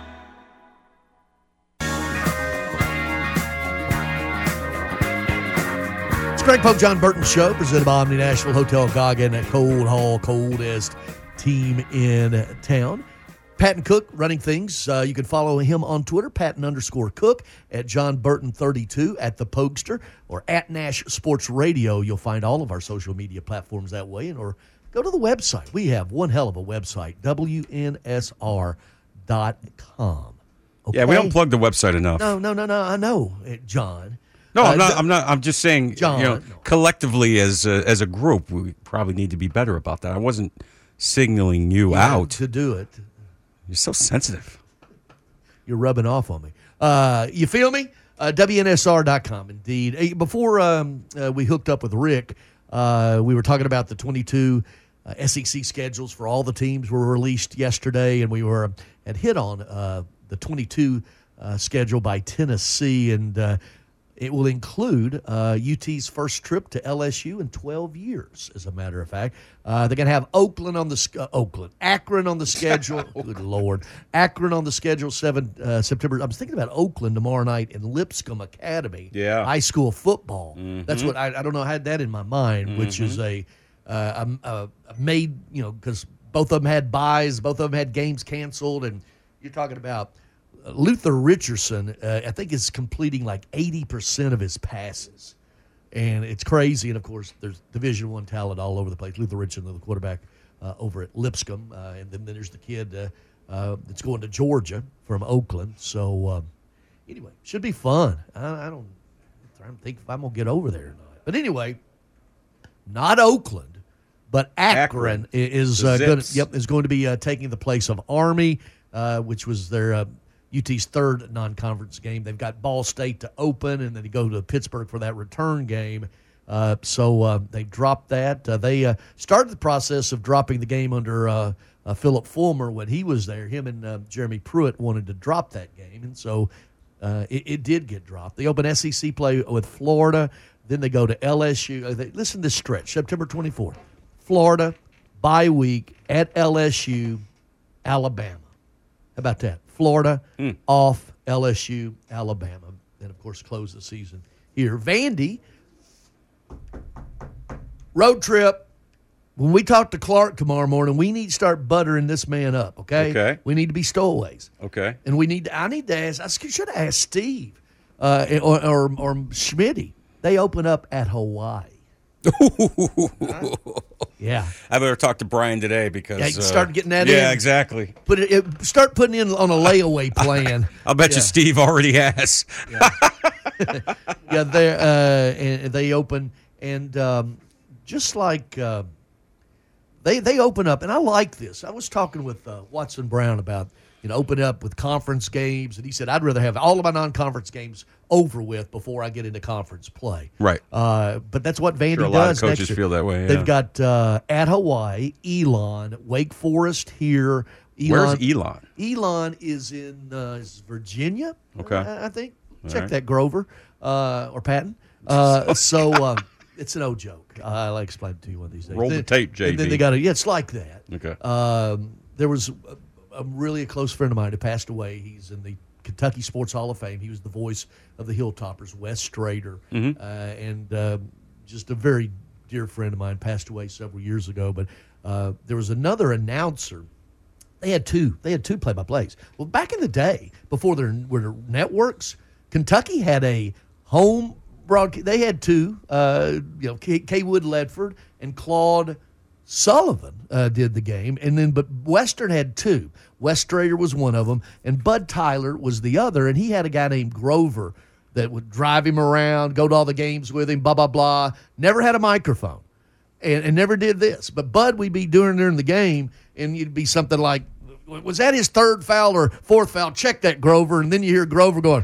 S3: It's Greg Pope, John Burton Show, presented by Omni Nashville Hotel Goggin at Cold Hall, coldest team in town. Patton Cook running things. You can follow him on Twitter, Patton_Cook, at John Burton 32, at The Pokester, or at Nash Sports Radio. You'll find all of our social media platforms that way, or go to the website. We have one hell of a website, WNSR.com. Okay?
S5: Yeah, we don't plug the website enough.
S3: No, I know, John.
S5: No, I'm not. I'm just saying,
S3: John,
S5: collectively as a group, we probably need to be better about that. I wasn't signaling you out
S3: to do it.
S5: You're so sensitive.
S3: You're rubbing off on me. You feel me? WNSR.com, indeed. Before we hooked up with Rick, we were talking about the 22 SEC schedules for all the teams were released yesterday, and we had hit on the 22 schedule by Tennessee, and it will include UT's first trip to LSU in 12 years, as a matter of fact. They're going to have Akron on the schedule. Good Lord. Akron on the schedule, 7 September. I was thinking about Oakland tomorrow night in Lipscomb Academy.
S5: Yeah.
S3: High school football.
S5: Mm-hmm.
S3: That's what I don't know. I had that in my mind, which is a made, because both of them had buys, both of them had games canceled, and you're talking about Luther Richardson, I think, is completing like 80% of his passes. And it's crazy. And, of course, there's Division I talent all over the place. Luther Richardson, the quarterback over at Lipscomb. And then there's the kid that's going to Georgia from Oakland. So, anyway, should be fun. I'm trying to think if I'm going to get over there or not. But anyway, not Oakland, but Akron is going to be taking the place of Army, which was their UT's third non-conference game. They've got Ball State to open, and then they go to Pittsburgh for that return game. So they dropped that. They started the process of dropping the game under Philip Fulmer when he was there. Him and Jeremy Pruitt wanted to drop that game, and so it did get dropped. They open SEC play with Florida. Then they go to LSU. Listen to this stretch, September 24th. Florida, bye week at LSU, Alabama. How about that? Florida, off, LSU, Alabama. And, of course, close the season here. Vandy, road trip. When we talk to Clark tomorrow morning, we need to start buttering this man up, okay?
S5: Okay.
S3: We need to be stowaways.
S5: Okay.
S3: And I need to ask, I should have asked Steve or Schmitty. They open up at Hawaii. Yeah.
S5: I better talk to Brian today because
S3: Yeah, start getting that in.
S5: Yeah, exactly.
S3: Start putting in on a layaway plan.
S5: I'll bet you Steve already has.
S3: Yeah, they open, and just like they open up, and I like this. I was talking with Watson Brown about open up with conference games, and he said I'd rather have all of my non-conference games over with before I get into conference play.
S5: Right.
S3: But that's what Vandy
S5: sure, a
S3: does.
S5: lot of coaches
S3: next year.
S5: feel that way. Yeah.
S3: They've got at Hawaii, Elon, Wake Forest here.
S5: Where's Elon?
S3: Elon is in Virginia.
S5: Okay.
S3: I think.
S5: All
S3: Check
S5: right.
S3: that, Grover or Patton. It's an old joke. I'll explain it to you one of these days.
S5: Roll the tape, JB.
S3: And then they got it's like that.
S5: Okay.
S3: There was a close friend of mine who passed away. He's in the Kentucky Sports Hall of Fame. He was the voice of the Hilltoppers, Wes Strader, and just a very dear friend of mine. Passed away several years ago. But there was another announcer. They had two play-by-plays. Well, back in the day, before there were networks, Kentucky had a home broadcast. They had two. Kay Wood Ledford and Claude Sullivan did the game, but Western had two. Wes Strader was one of them, and Bud Tyler was the other. And he had a guy named Grover that would drive him around, go to all the games with him, blah blah blah. Never had a microphone, and never did this. But Bud, we'd be during the game, and you'd be something like, "Was that his third foul or fourth foul? Check that, Grover." And then you hear Grover going,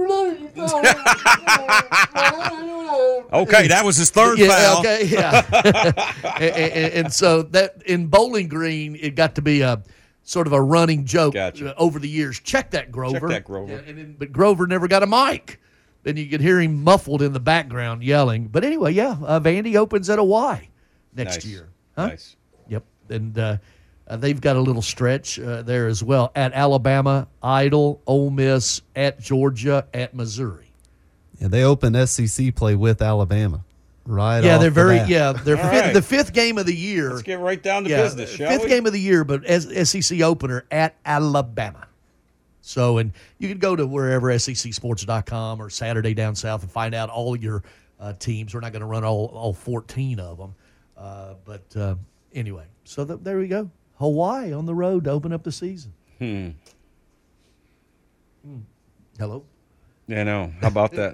S5: "Okay, that was his third foul."
S3: Okay, yeah. and so that in Bowling Green, it got to be a sort of a running joke over the years. Check that, Grover.
S5: Check that, Grover.
S3: Yeah, but Grover never got a mic. Then you could hear him muffled in the background yelling. But anyway, Vandy opens at a Y next year. Huh?
S5: Nice.
S3: Yep. And they've got a little stretch there as well at Alabama, Idle, Ole Miss, at Georgia, at Missouri.
S15: Yeah, they open SEC play with Alabama. Right.
S3: Yeah,
S15: off
S3: they're
S15: the
S3: very.
S15: bat.
S3: Yeah, they're
S5: right.
S3: the fifth game of the year.
S5: Let's get right down to business, shall
S3: fifth
S5: we?
S3: game of the year, but as SEC opener at Alabama. So, and you can go to wherever SECsports.com or Saturday Down South and find out all your teams. We're not going to run all 14 of them, but anyway. So there we go. Hawaii on the road to open up the season. Hello.
S5: Yeah, no. How about that?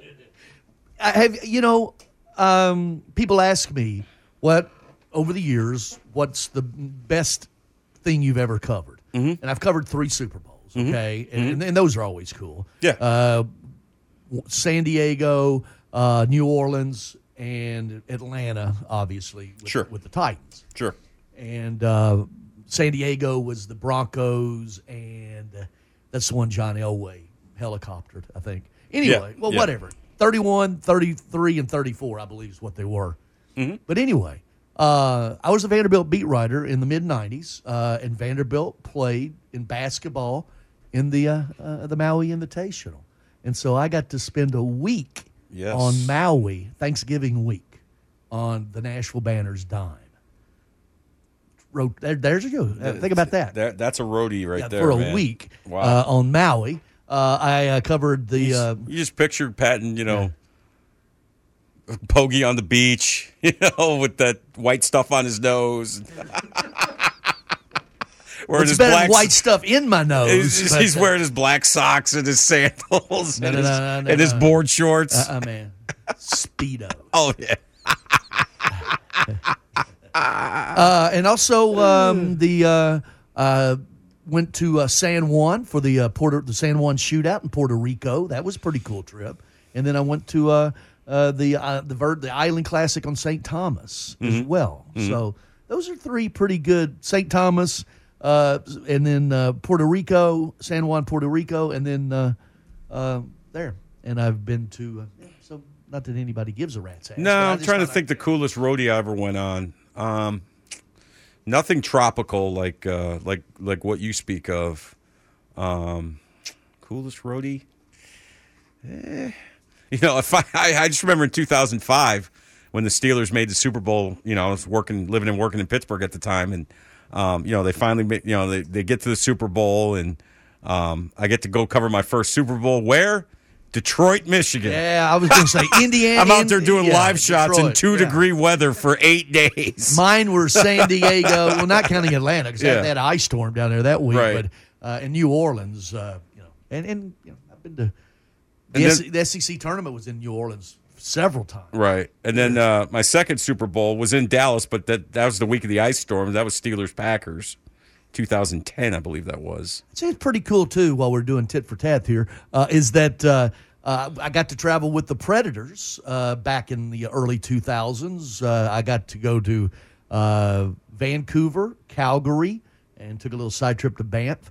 S3: People ask me over the years, what's the best thing you've ever covered? And I've covered 3 Super Bowls, okay? And those are always cool.
S5: Yeah.
S3: San Diego, New Orleans, and Atlanta, obviously, with the Titans.
S5: Sure.
S3: And San Diego was the Broncos, and that's the one John Elway helicoptered, I think. Anyway, whatever. 31, 33, and 34, I believe, is what they were. But anyway, I was a Vanderbilt beat writer in the mid-'90s, and Vanderbilt played in basketball in the Maui Invitational. And so I got to spend a week on Maui, Thanksgiving week, on the Nashville Banners dime. There's you go. Think about that.
S5: That's a roadie right there,
S3: for a
S5: man.
S3: week
S5: Wow.
S3: on Maui. I covered the.
S5: You just pictured Patton, Pogey on the beach, with that white stuff on his nose.
S3: It's better white stuff in my nose.
S5: He's wearing his black socks and his sandals and his board shorts.
S3: Man. Speedo.
S5: Oh, yeah.
S3: And also went to San Juan for the San Juan shootout in Puerto Rico. That was a pretty cool trip. And then I went to the Island Classic on St. Thomas as well. So those are 3 pretty good. St. Thomas, and then Puerto Rico, San Juan, Puerto Rico, and then there. And I've been to. So not that anybody gives a rat's ass.
S5: No, I'm trying to think the coolest rodeo I ever went on. Nothing tropical like what you speak of. Coolest roadie? If I just remember in 2005 when the Steelers made the Super Bowl. I was living and working in Pittsburgh at the time, and they finally made, they get to the Super Bowl, and I get to go cover my first Super Bowl where Detroit, Michigan.
S3: Yeah, I was going to say Indiana.
S5: I'm out there doing live shots in
S3: Detroit,
S5: 2-degree weather for 8 days.
S3: Mine were San Diego. Well, not counting Atlanta because they had an ice storm down there that week.
S5: Right.
S3: But in New Orleans, and I've been to the SEC tournament was in New Orleans several times.
S5: Right. And then my second Super Bowl was in Dallas, but that was the week of the ice storm. That was Steelers-Packers, 2010, I believe that was.
S3: It's pretty cool, too, while we're doing tit for tat here, is that I got to travel with the Predators back in the early 2000s. I got to go to Vancouver, Calgary, and took a little side trip to Banff.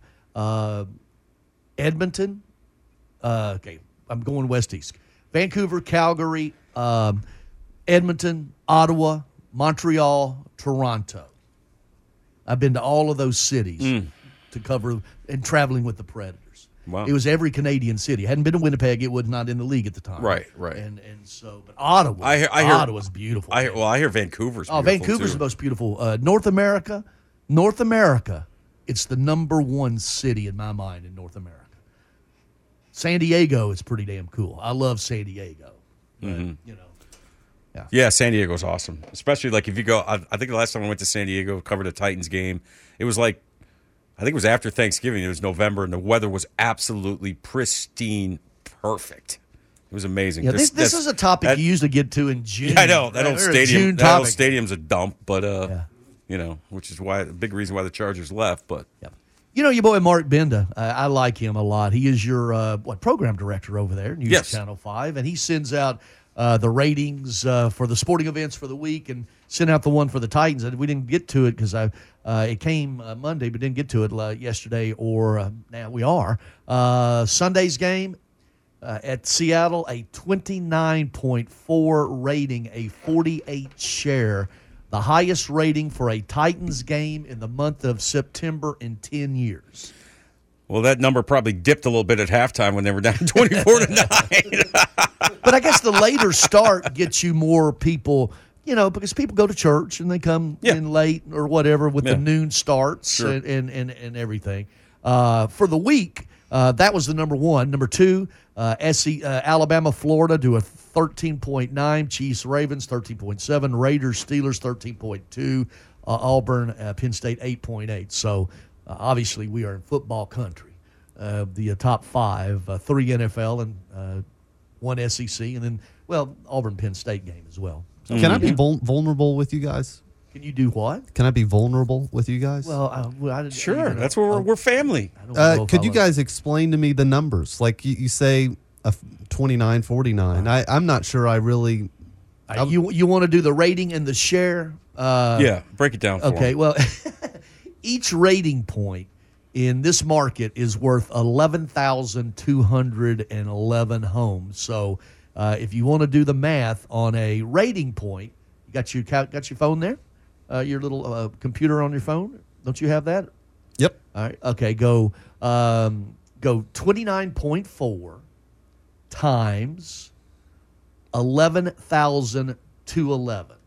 S3: Edmonton. Okay, I'm going west-east. Vancouver, Calgary, Edmonton, Ottawa, Montreal, Toronto. I've been to all of those cities to cover and traveling with the Predators.
S5: Wow.
S3: It was every Canadian city. I hadn't been to Winnipeg. It was not in the league at the time.
S5: Right.
S3: And so, but Ottawa, Ottawa's beautiful.
S5: I hear Vancouver's beautiful.
S3: Vancouver's
S5: too.
S3: the most beautiful. North America, it's the number one city in my mind in North America. San Diego is pretty damn cool. I love San Diego. But,
S5: Yeah, San Diego's awesome. Especially like if you go, I think the last time I went to San Diego, covered a Titans game, it was like, I think it was after Thanksgiving. It was November, and the weather was absolutely pristine, perfect. It was amazing.
S3: Yeah, this is a topic you usually get to in June.
S5: Yeah, I know. That old stadium's a dump, but, which is a big reason why the Chargers left. But
S3: your boy Mark Benda, I like him a lot. He is your program director over there, News Channel 5, and he sends out the ratings for the sporting events for the week and sent out the one for the Titans. And we didn't get to it because it came Monday, but didn't get to it yesterday or now we are. Sunday's game at Seattle, a 29.4 rating, a 48 share, the highest rating for a Titans game in the month of September in 10 years.
S5: Well, that number probably dipped a little bit at halftime when they were down 24-9.
S3: But I guess the later start gets you more people, because people go to church and they come in late or whatever with the noon starts and everything. For the week, that was the number one. Number two, Alabama, Florida do a 13.9. Chiefs, Ravens, 13.7. Raiders, Steelers, 13.2. Auburn, Penn State, 8.8. So, obviously, we are in football country. The top five, 3 NFL and 1 SEC, and then, Auburn Penn State game as well. So
S15: Can I be vulnerable with you guys?
S3: Can you do what?
S15: Can I be vulnerable with you guys?
S3: Well,
S5: sure. That's where we're family.
S15: Could you guys explain to me the numbers? Like you say, 29-49. I'm not sure I really.
S3: You want to do the rating and the share?
S5: Break it down for
S3: Okay,
S5: them.
S3: well, each rating point in this market is worth 11,211 homes. So if you want to do the math on a rating point, you got your phone there? Your little computer on your phone? Don't you have that?
S15: Yep.
S3: All right. Okay, go 29.4 times 11,211.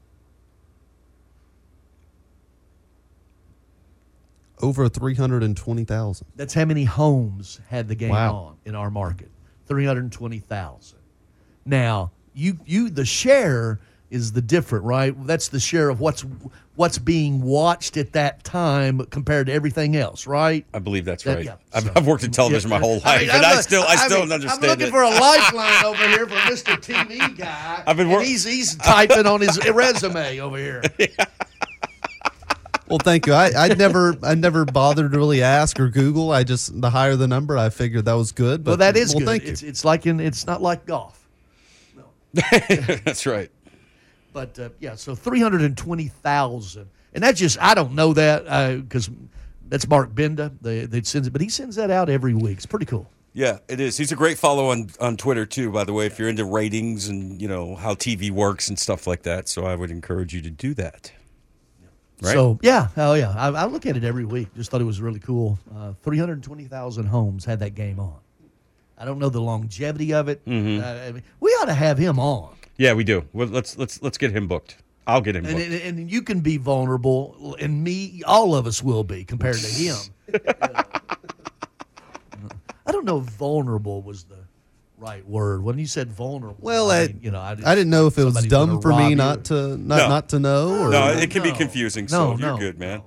S15: Over 320,000.
S3: That's how many homes had the game
S15: Wow.
S3: on in our market. 320,000. Now, the share is the different, right? That's the share of what's being watched at that time compared to everything else, right?
S5: I believe that's right.
S3: Yeah,
S5: I've worked in television my whole life, and I still don't understand
S3: I'm looking
S5: it.
S3: for a lifeline over here for Mr. TV guy.
S5: and
S3: he's typing on his resume over here.
S15: Well, thank you. I never bothered to really ask or Google. The higher the number, I figured that was good. But,
S3: Well, that is good.
S15: Thank you.
S3: It's not like golf. No.
S5: That's right.
S3: But so 320,000, and that's just I don't know that because that's Mark Benda. They sends it, but he sends that out every week. It's pretty cool.
S5: Yeah, it is. He's a great follow on Twitter too, by the way, if you're into ratings and how TV works and stuff like that. So I would encourage you to do that. Right?
S3: So I look at it every week. Just thought it was really cool. 320,000 homes had that game on. I don't know the longevity of it.
S5: Mm-hmm.
S3: We ought to have him on.
S5: Yeah, we do. Well, let's get him booked. I'll get him booked.
S3: And you can be vulnerable, and me, all of us will be compared to him. I don't know if vulnerable was right word. When you said vulnerable,
S15: Well,
S3: I
S15: didn't know if it was
S3: somebody's
S15: dumb
S3: gonna
S15: for me
S3: rob
S15: not to not to know. Or
S5: No, it can be confusing. So you're good, man.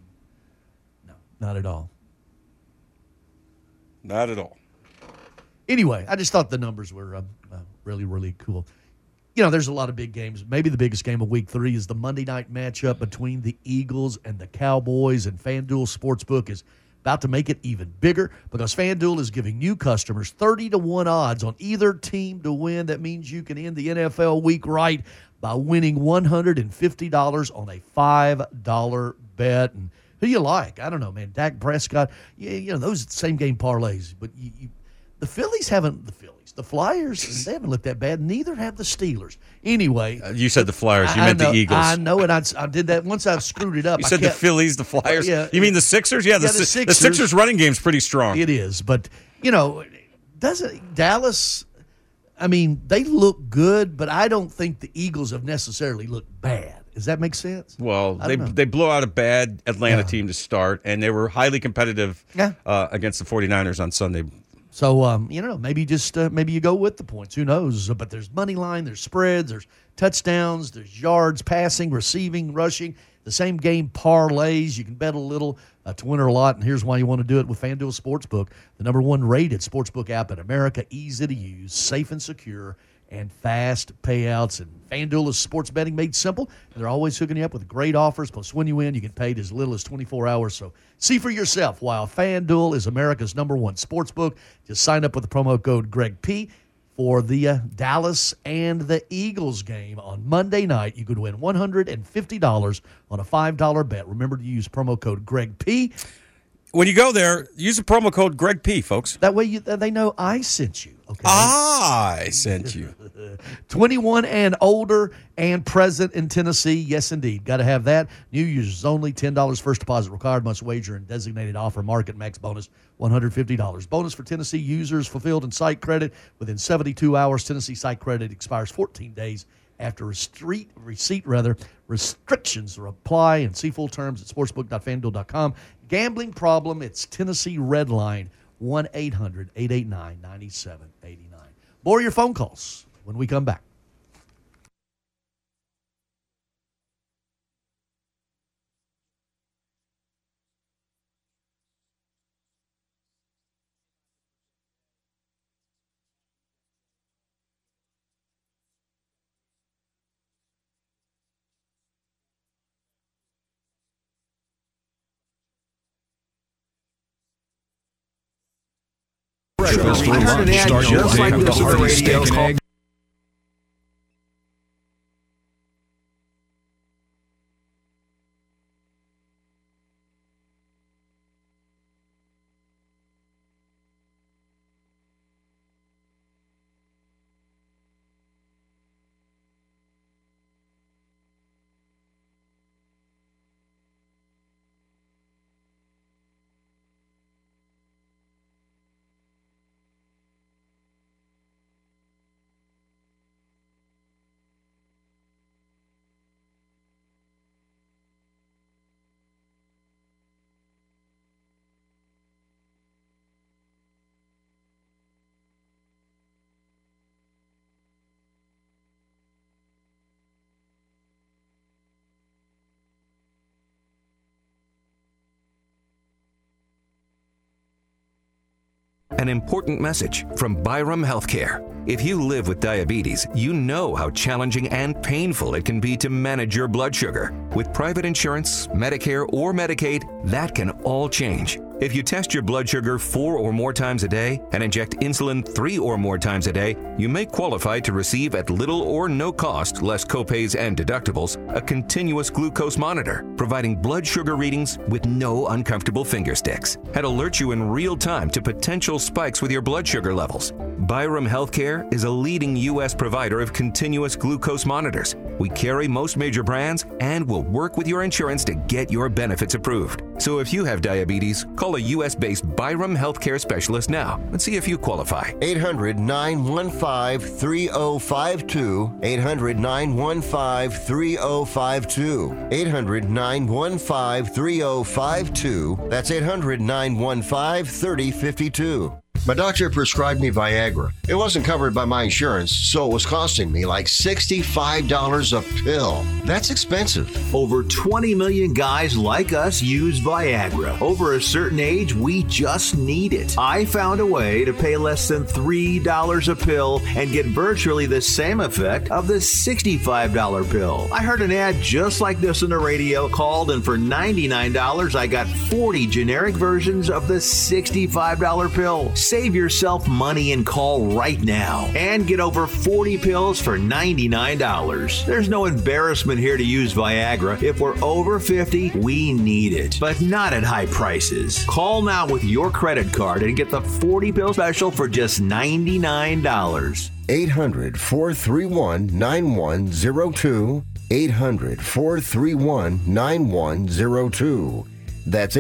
S3: Not at all.
S5: Not at all.
S3: Anyway, I just thought the numbers were really, really cool. There's a lot of big games. Maybe the biggest game of Week 3 is the Monday night matchup between the Eagles and the Cowboys, and FanDuel Sportsbook is about to make it even bigger because FanDuel is giving new customers 30-1 odds on either team to win. That means you can end the NFL week right by winning $150 on a $5 bet. And who you like? I don't know, man. Dak Prescott. Those same-game parlays. But the Phillies haven't – the Flyers, they haven't looked that bad. Neither have the Steelers. Anyway.
S5: You said the Flyers. You meant the Eagles.
S3: I know, and I did that once I've screwed it up.
S5: You said the Phillies, the Flyers.
S3: Yeah,
S5: you mean the Sixers? Yeah, the Sixers running game's pretty strong.
S3: It is. But, doesn't Dallas – they look good, but I don't think the Eagles have necessarily looked bad. Does that make sense?
S5: Well, they blew out a bad Atlanta team to start, and they were highly competitive against the 49ers on Sunday.
S3: So, maybe maybe you go with the points. Who knows? But there's money line, there's spreads, there's touchdowns, there's yards, passing, receiving, rushing, the same game parlays. You can bet a little to win or a lot, and here's why you want to do it with FanDuel Sportsbook, the number 1 rated sportsbook app in America, easy to use, safe and secure, and fast payouts. And FanDuel is sports betting made simple. And they're always hooking you up with great offers. Plus, when you win, you get paid as little as 24 hours. So see for yourself. While FanDuel is America's number 1 sportsbook, just sign up with the promo code GregP for the Dallas and the Eagles game on Monday night. You could win $150 on a $5 bet. Remember to use promo code GregP.
S5: When you go there, use the promo code GregP, folks.
S3: That way they know I sent you. Okay?
S5: I sent you.
S3: 21 and older and present in Tennessee. Yes, indeed. Got to have that. New users only. $10 first deposit required. Must wager in designated offer market. Max bonus $150. Bonus for Tennessee users fulfilled in site credit within 72 hours. Tennessee site credit expires 14 days after receipt. Restrictions apply and see full terms at sportsbook.fanduel.com. Gambling problem, it's Tennessee Red Line, 1-800-889-9789. More of your phone calls when we come back.
S6: Breakfast for lunch. Start your day with a hearty steak and egg.
S9: An important message from Byram Healthcare. If you live with diabetes, you know how challenging and painful it can be to manage your blood sugar. With private insurance, Medicare, or Medicaid, that can all change. If you test your blood sugar 4 or more times a day and inject insulin 3 or more times a day, you may qualify to receive at little or no cost, less copays and deductibles, a continuous glucose monitor, providing blood sugar readings with no uncomfortable finger sticks, and alert you in real time to potential spikes with your blood sugar levels. Byram Healthcare is a leading U.S. provider of continuous glucose monitors. We carry most major brands and will work with your insurance to get your benefits approved. So if you have diabetes, call a U.S.-based Byram Healthcare specialist now and see if you qualify.
S13: 800-915-3052. 800-915-3052. 800-915-3052. That's 800-915-3052. My doctor prescribed me Viagra. It wasn't covered by my insurance, so it was costing me like $65 a pill. That's expensive.
S16: Over 20 million guys like us use Viagra. Over a certain age, we just need it. I found a way to pay less than $3 a pill and get virtually the same effect of the $65 pill. I heard an ad just like this on the radio, called, and for $99, I got 40 generic versions of the $65 pill. Save yourself money and call right now and get over 40 pills for $99. There's no embarrassment here to use Viagra. If we're over 50, we need it, but not at high prices. Call now with your credit card and get the 40 pill special for just $99.
S13: 800-431-9102. 800-431-9102. That's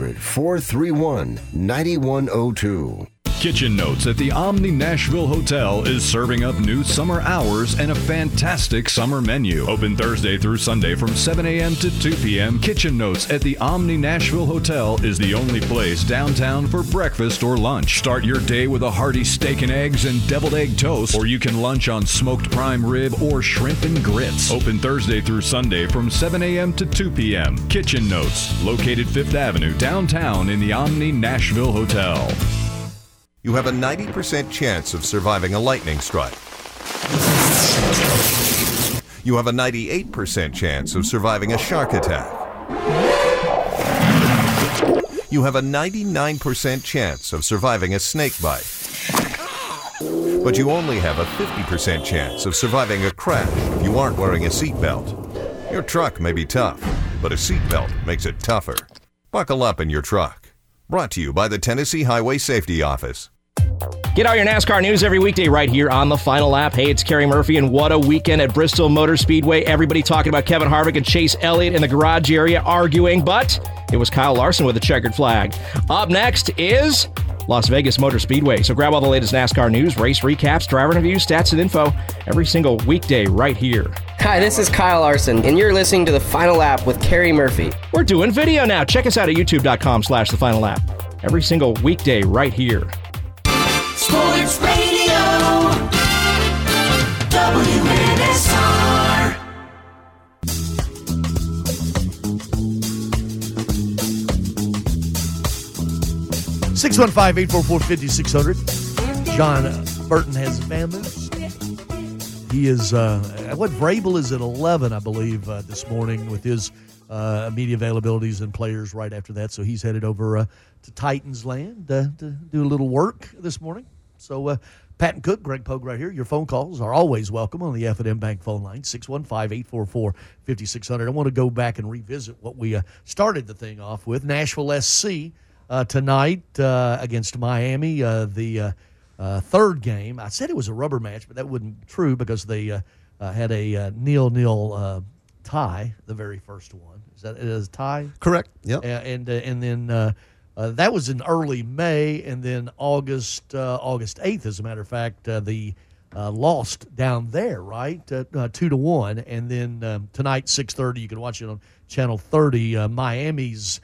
S13: 800-431-9102.
S6: Kitchen Notes at the Omni Nashville Hotel is serving up new summer hours and a fantastic summer menu. Open Thursday through Sunday from 7 a.m. to 2 p.m. Kitchen Notes at the Omni Nashville Hotel is the only place downtown for breakfast or lunch. Start your day with a hearty steak and eggs and deviled egg toast, or you can lunch on smoked prime rib or shrimp and grits. Open Thursday through Sunday from 7 a.m. to 2 p.m. Kitchen Notes, located 5th Avenue downtown in the Omni Nashville Hotel.
S17: You have a 90% chance of surviving a lightning strike. You have a 98% chance of surviving a shark attack. You have a 99% chance of surviving a snake bite. But you only have a 50% chance of surviving a crash if you aren't wearing a seatbelt. Your truck may be tough, but a seatbelt makes it tougher. Buckle up in your truck. Brought to you by the Tennessee Highway Safety Office.
S18: Get all your NASCAR news every weekday right here on The Final Lap. Hey, it's Kerry Murphy, and what a weekend at Bristol Motor Speedway. Everybody talking about Kevin Harvick and Chase Elliott in the garage area arguing, but it was Kyle Larson with a checkered flag. Up next is Las Vegas Motor Speedway. So grab all the latest NASCAR news, race recaps, driver interviews, stats, and info every single weekday right here.
S19: Hi, this is Kyle Larson, and you're listening to The Final Lap with Kerry Murphy.
S18: We're doing video now. Check us out at youtube.com/The Final Lap. Every single weekday right here.
S25: Sports Radio WNSR.
S3: Six 844-5600. John Burton has a family. He is what Vrabel is at 11, I believe, this morning with his media availabilities and players right after that. So he's headed over to Titans land to do a little work this morning. So Pat and Cook, Greg Pogue right here. Your phone calls are always welcome on the F&M Bank phone line, 615-844-5600. I want to go back and revisit what we started the thing off with. Nashville SC tonight against Miami, the third game. I said it was a rubber match, but that wasn't true because they had a 0-0 tie, the very first one. Is that a tie?
S15: Correct. Yep.
S3: And then that was in early May, and then August 8th, as a matter of fact, the lost down there, right, 2-1, and then tonight 6:30, you can watch it on Channel 30. Miami's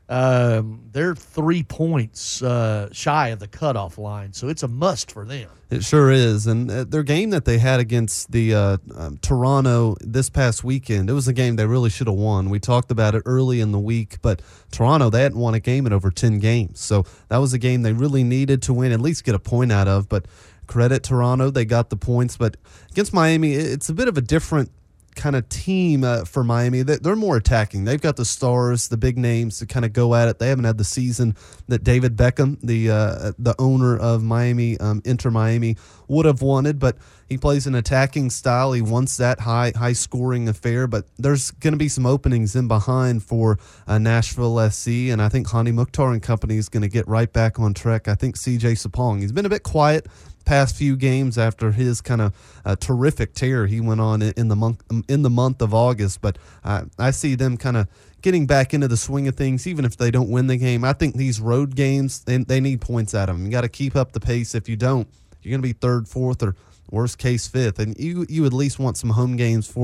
S3: they're 3 points shy of the cutoff line, so it's a must for them.
S15: It sure is. And their game that they had against the Toronto this past weekend, it was a game they really should have won. We talked about it early in the week, but Toronto, they hadn't won a game in over 10 games. So that was a game they really needed to win, at least get a point out of. But credit Toronto, they got the points. But against Miami, it's a bit of a different kind of team for Miami. They're more attacking. They've got the stars, the big names to kind of go at it. They haven't had the season that David Beckham, the owner of Miami, Inter Miami, would have wanted, but he plays an attacking style. He wants that high scoring affair, but there's going to be some openings in behind for Nashville SC, and I think Hani Mukhtar and company is going to get right back on track. I think CJ Sapong, he's been a bit quiet past few games after his kind of terrific tear he went on in the month of August, but I see them kind of getting back into the swing of things, even if they don't win the game. I think these road games, they need points out of them. You got to keep up the pace. If you don't, you're going to be third, fourth, or worst case fifth, and you at least want some home games for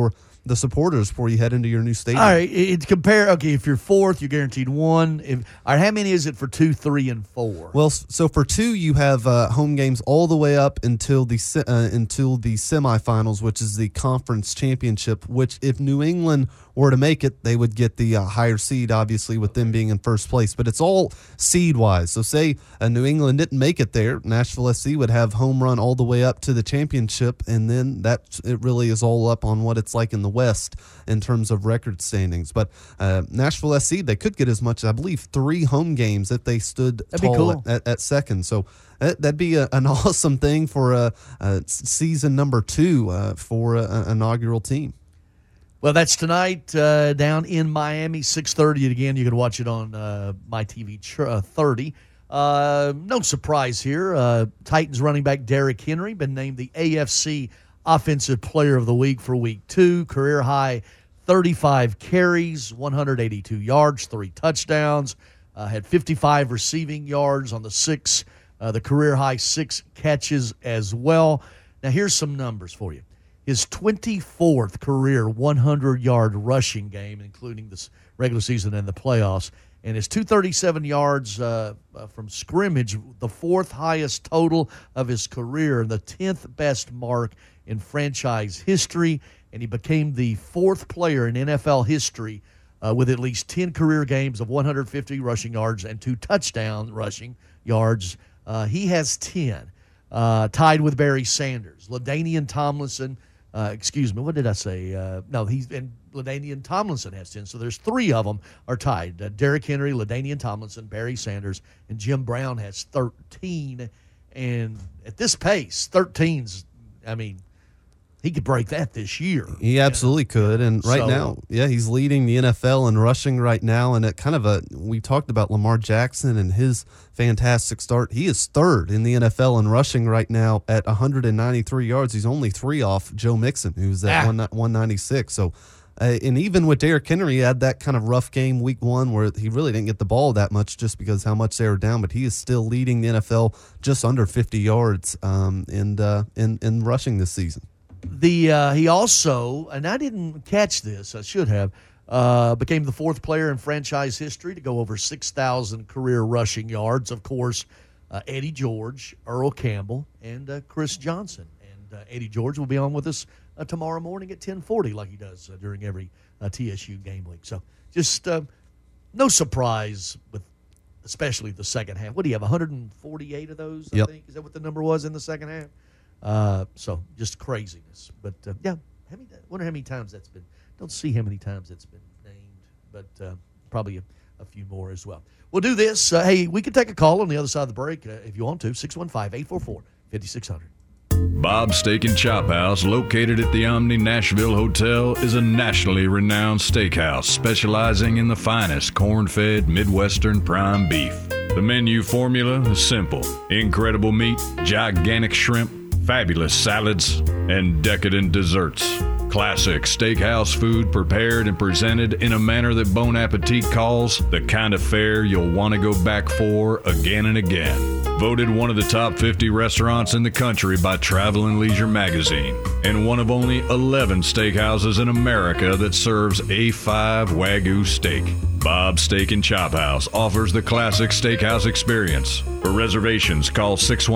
S15: the supporters before you head into your new stadium.
S3: All right, it's compare. Okay, if you're fourth, you're guaranteed one. All right, how many is it for 2, 3, and 4?
S15: Well, so for 2, you have home games all the way up until the semifinals, which is the conference championship. Which, if New England were to make it, they would get the higher seed, obviously, with them being in first place. But it's all seed-wise. So say New England didn't make it there, Nashville SC would have home run all the way up to the championship, and then it really is all up on what it's like in the West in terms of record standings. But Nashville SC, they could get as much, I believe, 3 home games if they stood tall at second. So that'd be an awesome thing for season number 2 for an inaugural team.
S3: Well, that's tonight down in Miami, 6:30. Again, you can watch it on MyTV 30. No surprise here. Titans running back Derrick Henry been named the AFC Offensive Player of the Week for Week 2. Career high 35 carries, 182 yards, 3 touchdowns. Had 55 receiving yards on the career high 6 catches as well. Now, here's some numbers for you. His 24th career 100-yard rushing game, including this regular season and the playoffs, and his 237 yards from scrimmage, the 4th highest total of his career, the 10th best mark in franchise history, and he became the 4th player in NFL history with at least 10 career games of 150 rushing yards and 2 touchdown rushing yards. He has 10, tied with Barry Sanders. LaDainian Tomlinson, what did I say? LaDainian Tomlinson has 10, so there's 3 of them are tied. Derrick Henry, LaDainian Tomlinson, Barry Sanders, and Jim Brown has 13. And at this pace, 13's, he could break that this year.
S15: He absolutely could. And now, he's leading the NFL in rushing right now. And we talked about Lamar Jackson and his fantastic start. He is 3rd in the NFL in rushing right now at 193 yards. He's only 3 off Joe Mixon, who's at 196. So, and even with Derrick Henry, he had that kind of rough game week 1 where he really didn't get the ball that much just because how much they were down. But he is still leading the NFL just under 50 yards in rushing this season.
S3: He also, and I didn't catch this, I should have, became the 4th player in franchise history to go over 6,000 career rushing yards. Of course, Eddie George, Earl Campbell, and Chris Johnson. And Eddie George will be on with us tomorrow morning at 10:40 like he does during every TSU game week. So just no surprise with especially the second half. What do you have, 148 of those, I think? Is that what the number was in the second half? So just craziness, but wonder how many times that's been. Don't see how many times that's been named, but probably a few more as well. We'll do this. Hey, we can take a call on the other side of the break if you want to. 615-844-5600.
S6: Bob's Steak and Chop House, located at the Omni Nashville Hotel, is a nationally renowned steakhouse specializing in the finest corn-fed Midwestern prime beef. The menu formula is simple: incredible meat, gigantic shrimp, fabulous salads, and decadent desserts. Classic steakhouse food prepared and presented in a manner that Bon Appetit calls the kind of fare you'll want to go back for again and again. Voted one of the top 50 restaurants in the country by Travel and Leisure magazine, and one of only 11 steakhouses in America that serves A5 Wagyu steak. Bob's Steak and Chop House offers the classic steakhouse experience. For reservations, call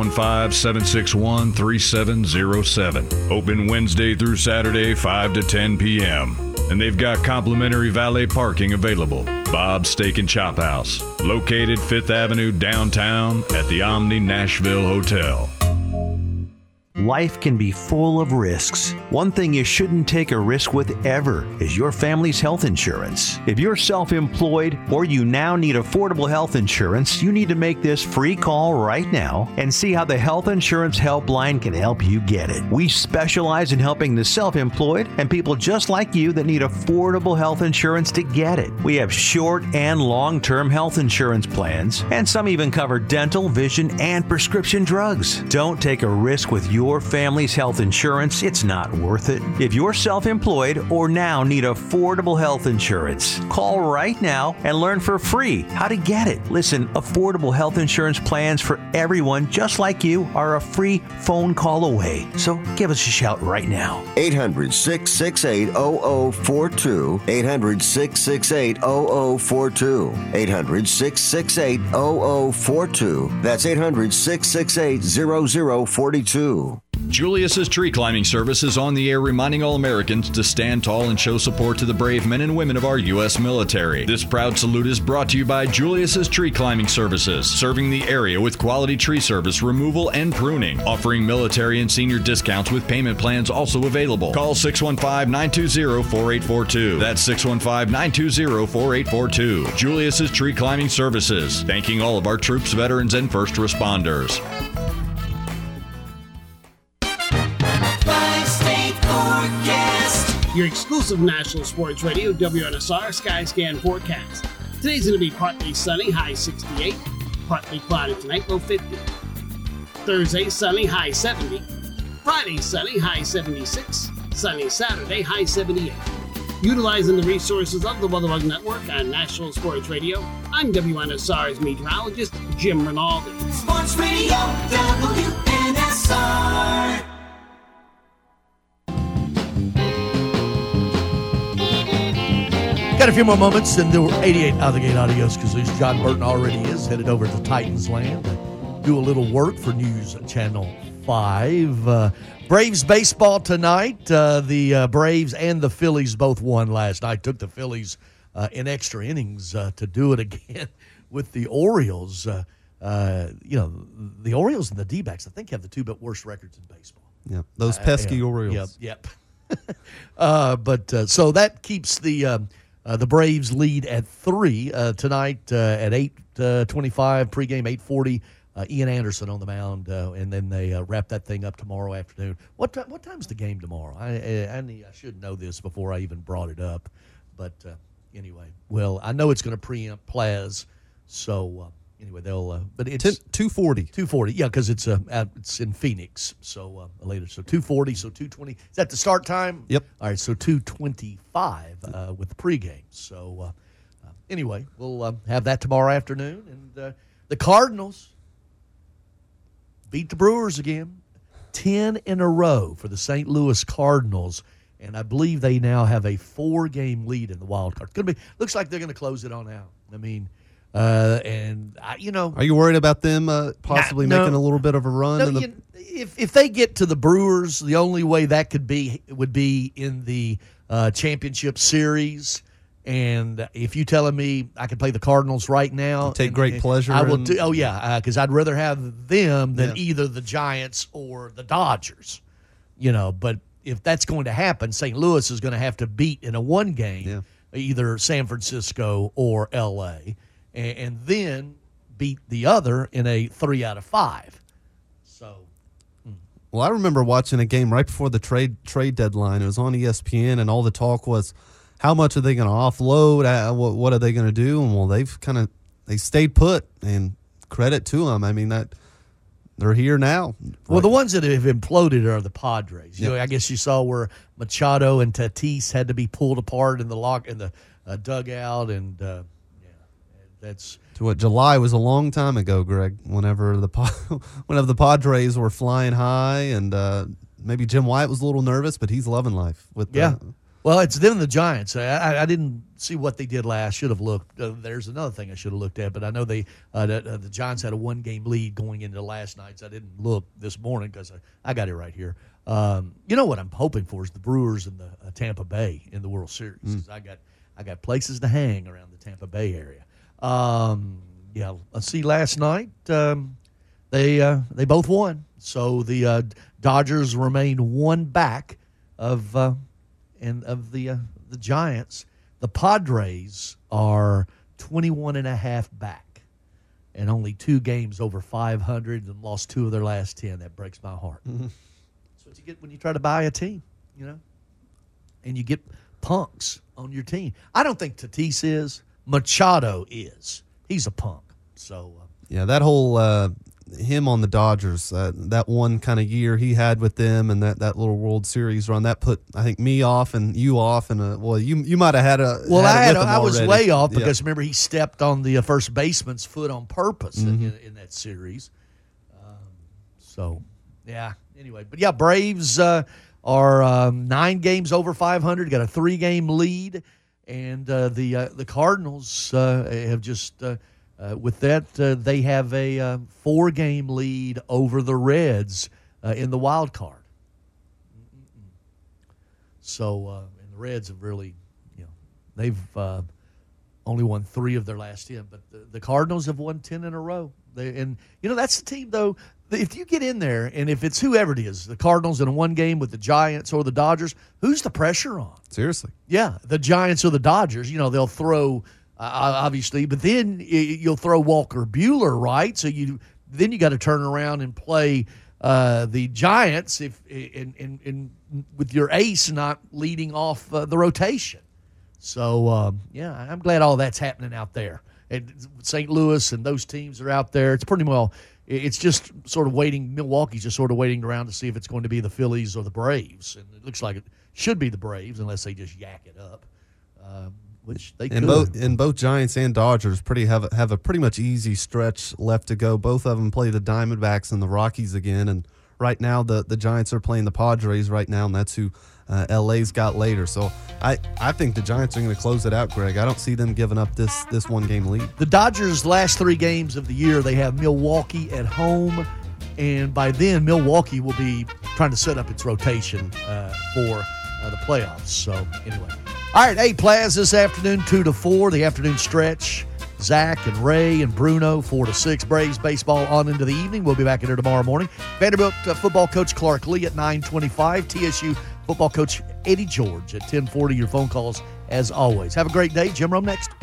S6: 615-761-3707. Open Wednesday through Saturday, 5 to 10 p.m. And they've got complimentary valet parking available. Bob's Steak and Chop House, located 5th Avenue downtown at the Omni Nashville Hotel.
S16: Life can be full of risks. One thing you shouldn't take a risk with ever is your family's health insurance. If you're self-employed or you now need affordable health insurance, you need to make this free call right now and see how the Health Insurance Helpline can help you get it. We specialize in helping the self-employed and people just like you that need affordable health insurance to get it. We have short and long-term health insurance plans, and some even cover dental, vision, and prescription drugs. Don't take a risk with your your family's health insurance, it's not worth it. If you're self-employed or now need affordable health insurance, call right now and learn for free how to get it. Listen, affordable health insurance plans for everyone just like you are a free phone call away. So give us a shout right now.
S13: 800-668-0042. 800-668-0042. 800-668-0042. That's 800-668-0042.
S6: Julius's Tree Climbing Service is on the air reminding all Americans to stand tall and show support to the brave men and women of our U.S. military. This proud salute is brought to you by Julius's Tree Climbing Services, serving the area with quality tree service, removal, and pruning, offering military and senior discounts with payment plans also available. Call 615-920-4842. That's 615-920-4842. Julius's Tree Climbing Services, thanking all of our troops, veterans, and first responders.
S21: Your exclusive national sports radio, WNSR Skyscan forecast. Today's going to be partly sunny, high 68. Partly cloudy tonight, low 50. Thursday, sunny, high 70. Friday, sunny, high 76. Sunny Saturday, high 78. Utilizing the resources of the WeatherBug Network on National Sports Radio, I'm WNSR's meteorologist, Jim Rinaldi.
S25: Sports Radio, WNSR.
S3: Got a few more moments and do 88 out of the gate audios because John Burton already is headed over to Titans land to do a little work for News Channel 5. Braves baseball tonight. The Braves and the Phillies both won last night. Took the Phillies in extra innings to do it again with the Orioles. The Orioles and the D-backs, I think, have the two worst records in baseball.
S15: Yeah, those pesky Orioles.
S3: Yep. So that keeps the Braves lead at 3 tonight at 8:25 pregame, 8:40. Ian Anderson on the mound, and then they wrap that thing up tomorrow afternoon. What time's the game tomorrow? I should know this before I even brought it up, but anyway, well, I know it's going to preempt Plaz, so anyway, they'll. But it's
S15: 2:40.
S3: 2:40, yeah, because it's in Phoenix, so later. So 2:40, so 2:20. Is that the start time?
S15: Yep.
S3: All right, so 2:25 with the pregame. So anyway, we'll have that tomorrow afternoon, and the Cardinals beat the Brewers again, 10 in a row for the St. Louis Cardinals, and I believe they now have a 4-game lead in the wild card. Looks like they're going to close it on out. I mean. Are
S15: you worried about them possibly making a little bit of a run?
S3: If they get to the Brewers, the only way that would be in the championship series. And if you telling me I could play the Cardinals right now,
S15: take great pleasure.
S3: I will. Because I'd rather have them than either the Giants or the Dodgers. But if that's going to happen, St. Louis is going to have to beat in a 1 game either San Francisco or L.A. and then beat the other in a 3 out of 5. So,
S15: well, I remember watching a game right before the trade deadline. It was on ESPN, and all the talk was, how much are they going to offload? What are they going to do? And well, they stayed put, and credit to them. I mean, that they're here now.
S3: Well, the ones that have imploded are the Padres. I guess you saw where Machado and Tatis had to be pulled apart in the dugout, and that's
S15: to what July was a long time ago, Greg. Whenever the Padres were flying high, and maybe Jim White was a little nervous, but he's loving life with
S3: Well, it's them and the Giants. I didn't see what they did last. Should have looked. There's another thing I should have looked at, but I know the Giants had a 1-game lead going into last night, so I didn't look this morning because I got it right here. What I'm hoping for is the Brewers and the Tampa Bay in the World Series. 'Cause I got places to hang around the Tampa Bay area. Let's see. Last night they both won, so the Dodgers remained 1 back of the Giants. The Padres are 21.5 back, and only 2 games over 500, and lost 2 of their last 10. That breaks my heart.
S15: Mm-hmm.
S3: That's what you get when you try to buy a team, and you get punks on your team. I don't think Tatis is. Machado is. He's a punk. So
S15: that whole him on the Dodgers. That one kind of year he had with them, and that little World Series run, that put, I think, me off and you off. And you might have had a
S3: I was way off because remember he stepped on the first baseman's foot on purpose in that series. Anyway, but yeah, Braves are 9 games over 500, got a 3-game lead, and the Cardinals have just with that they have a 4-game lead over the Reds in the wild card. So and the Reds have really, they've only won 3 of their last 10, but the Cardinals have won 10 in a row. That's the team though. If you get in there, and if it's whoever it is, the Cardinals in a 1 game with the Giants or the Dodgers, who's the pressure on?
S15: Seriously.
S3: Yeah, the Giants or the Dodgers. They'll throw, obviously, but then you'll throw Walker Buehler, right? So then you got to turn around and play the Giants with your ace not leading off the rotation. So, I'm glad all that's happening out there. And St. Louis and those teams are out there. It's pretty well. It's just sort of waiting. Milwaukee's just sort of waiting around to see if it's going to be the Phillies or the Braves, and it looks like it should be the Braves unless they just yak it up, which they could.
S15: Both Giants and Dodgers have a pretty much easy stretch left to go. Both of them play the Diamondbacks and the Rockies again, and right now the Giants are playing the Padres right now, and that's who LA's got later. So I think the Giants are going to close it out, Greg. I don't see them giving up this 1-game lead.
S3: The Dodgers' last 3 games of the year, they have Milwaukee at home, and by then Milwaukee will be trying to set up its rotation for the playoffs. So anyway, all right, hey, Plaz this afternoon 2 to 4, the afternoon stretch. Zach and Ray and Bruno 4 to 6. Braves baseball on into the evening. We'll be back in here tomorrow morning. Vanderbilt football coach Clark Lee at 9:25. TSU football coach Eddie George at 10:40. Your phone calls as always. Have a great day. Jim Rome next.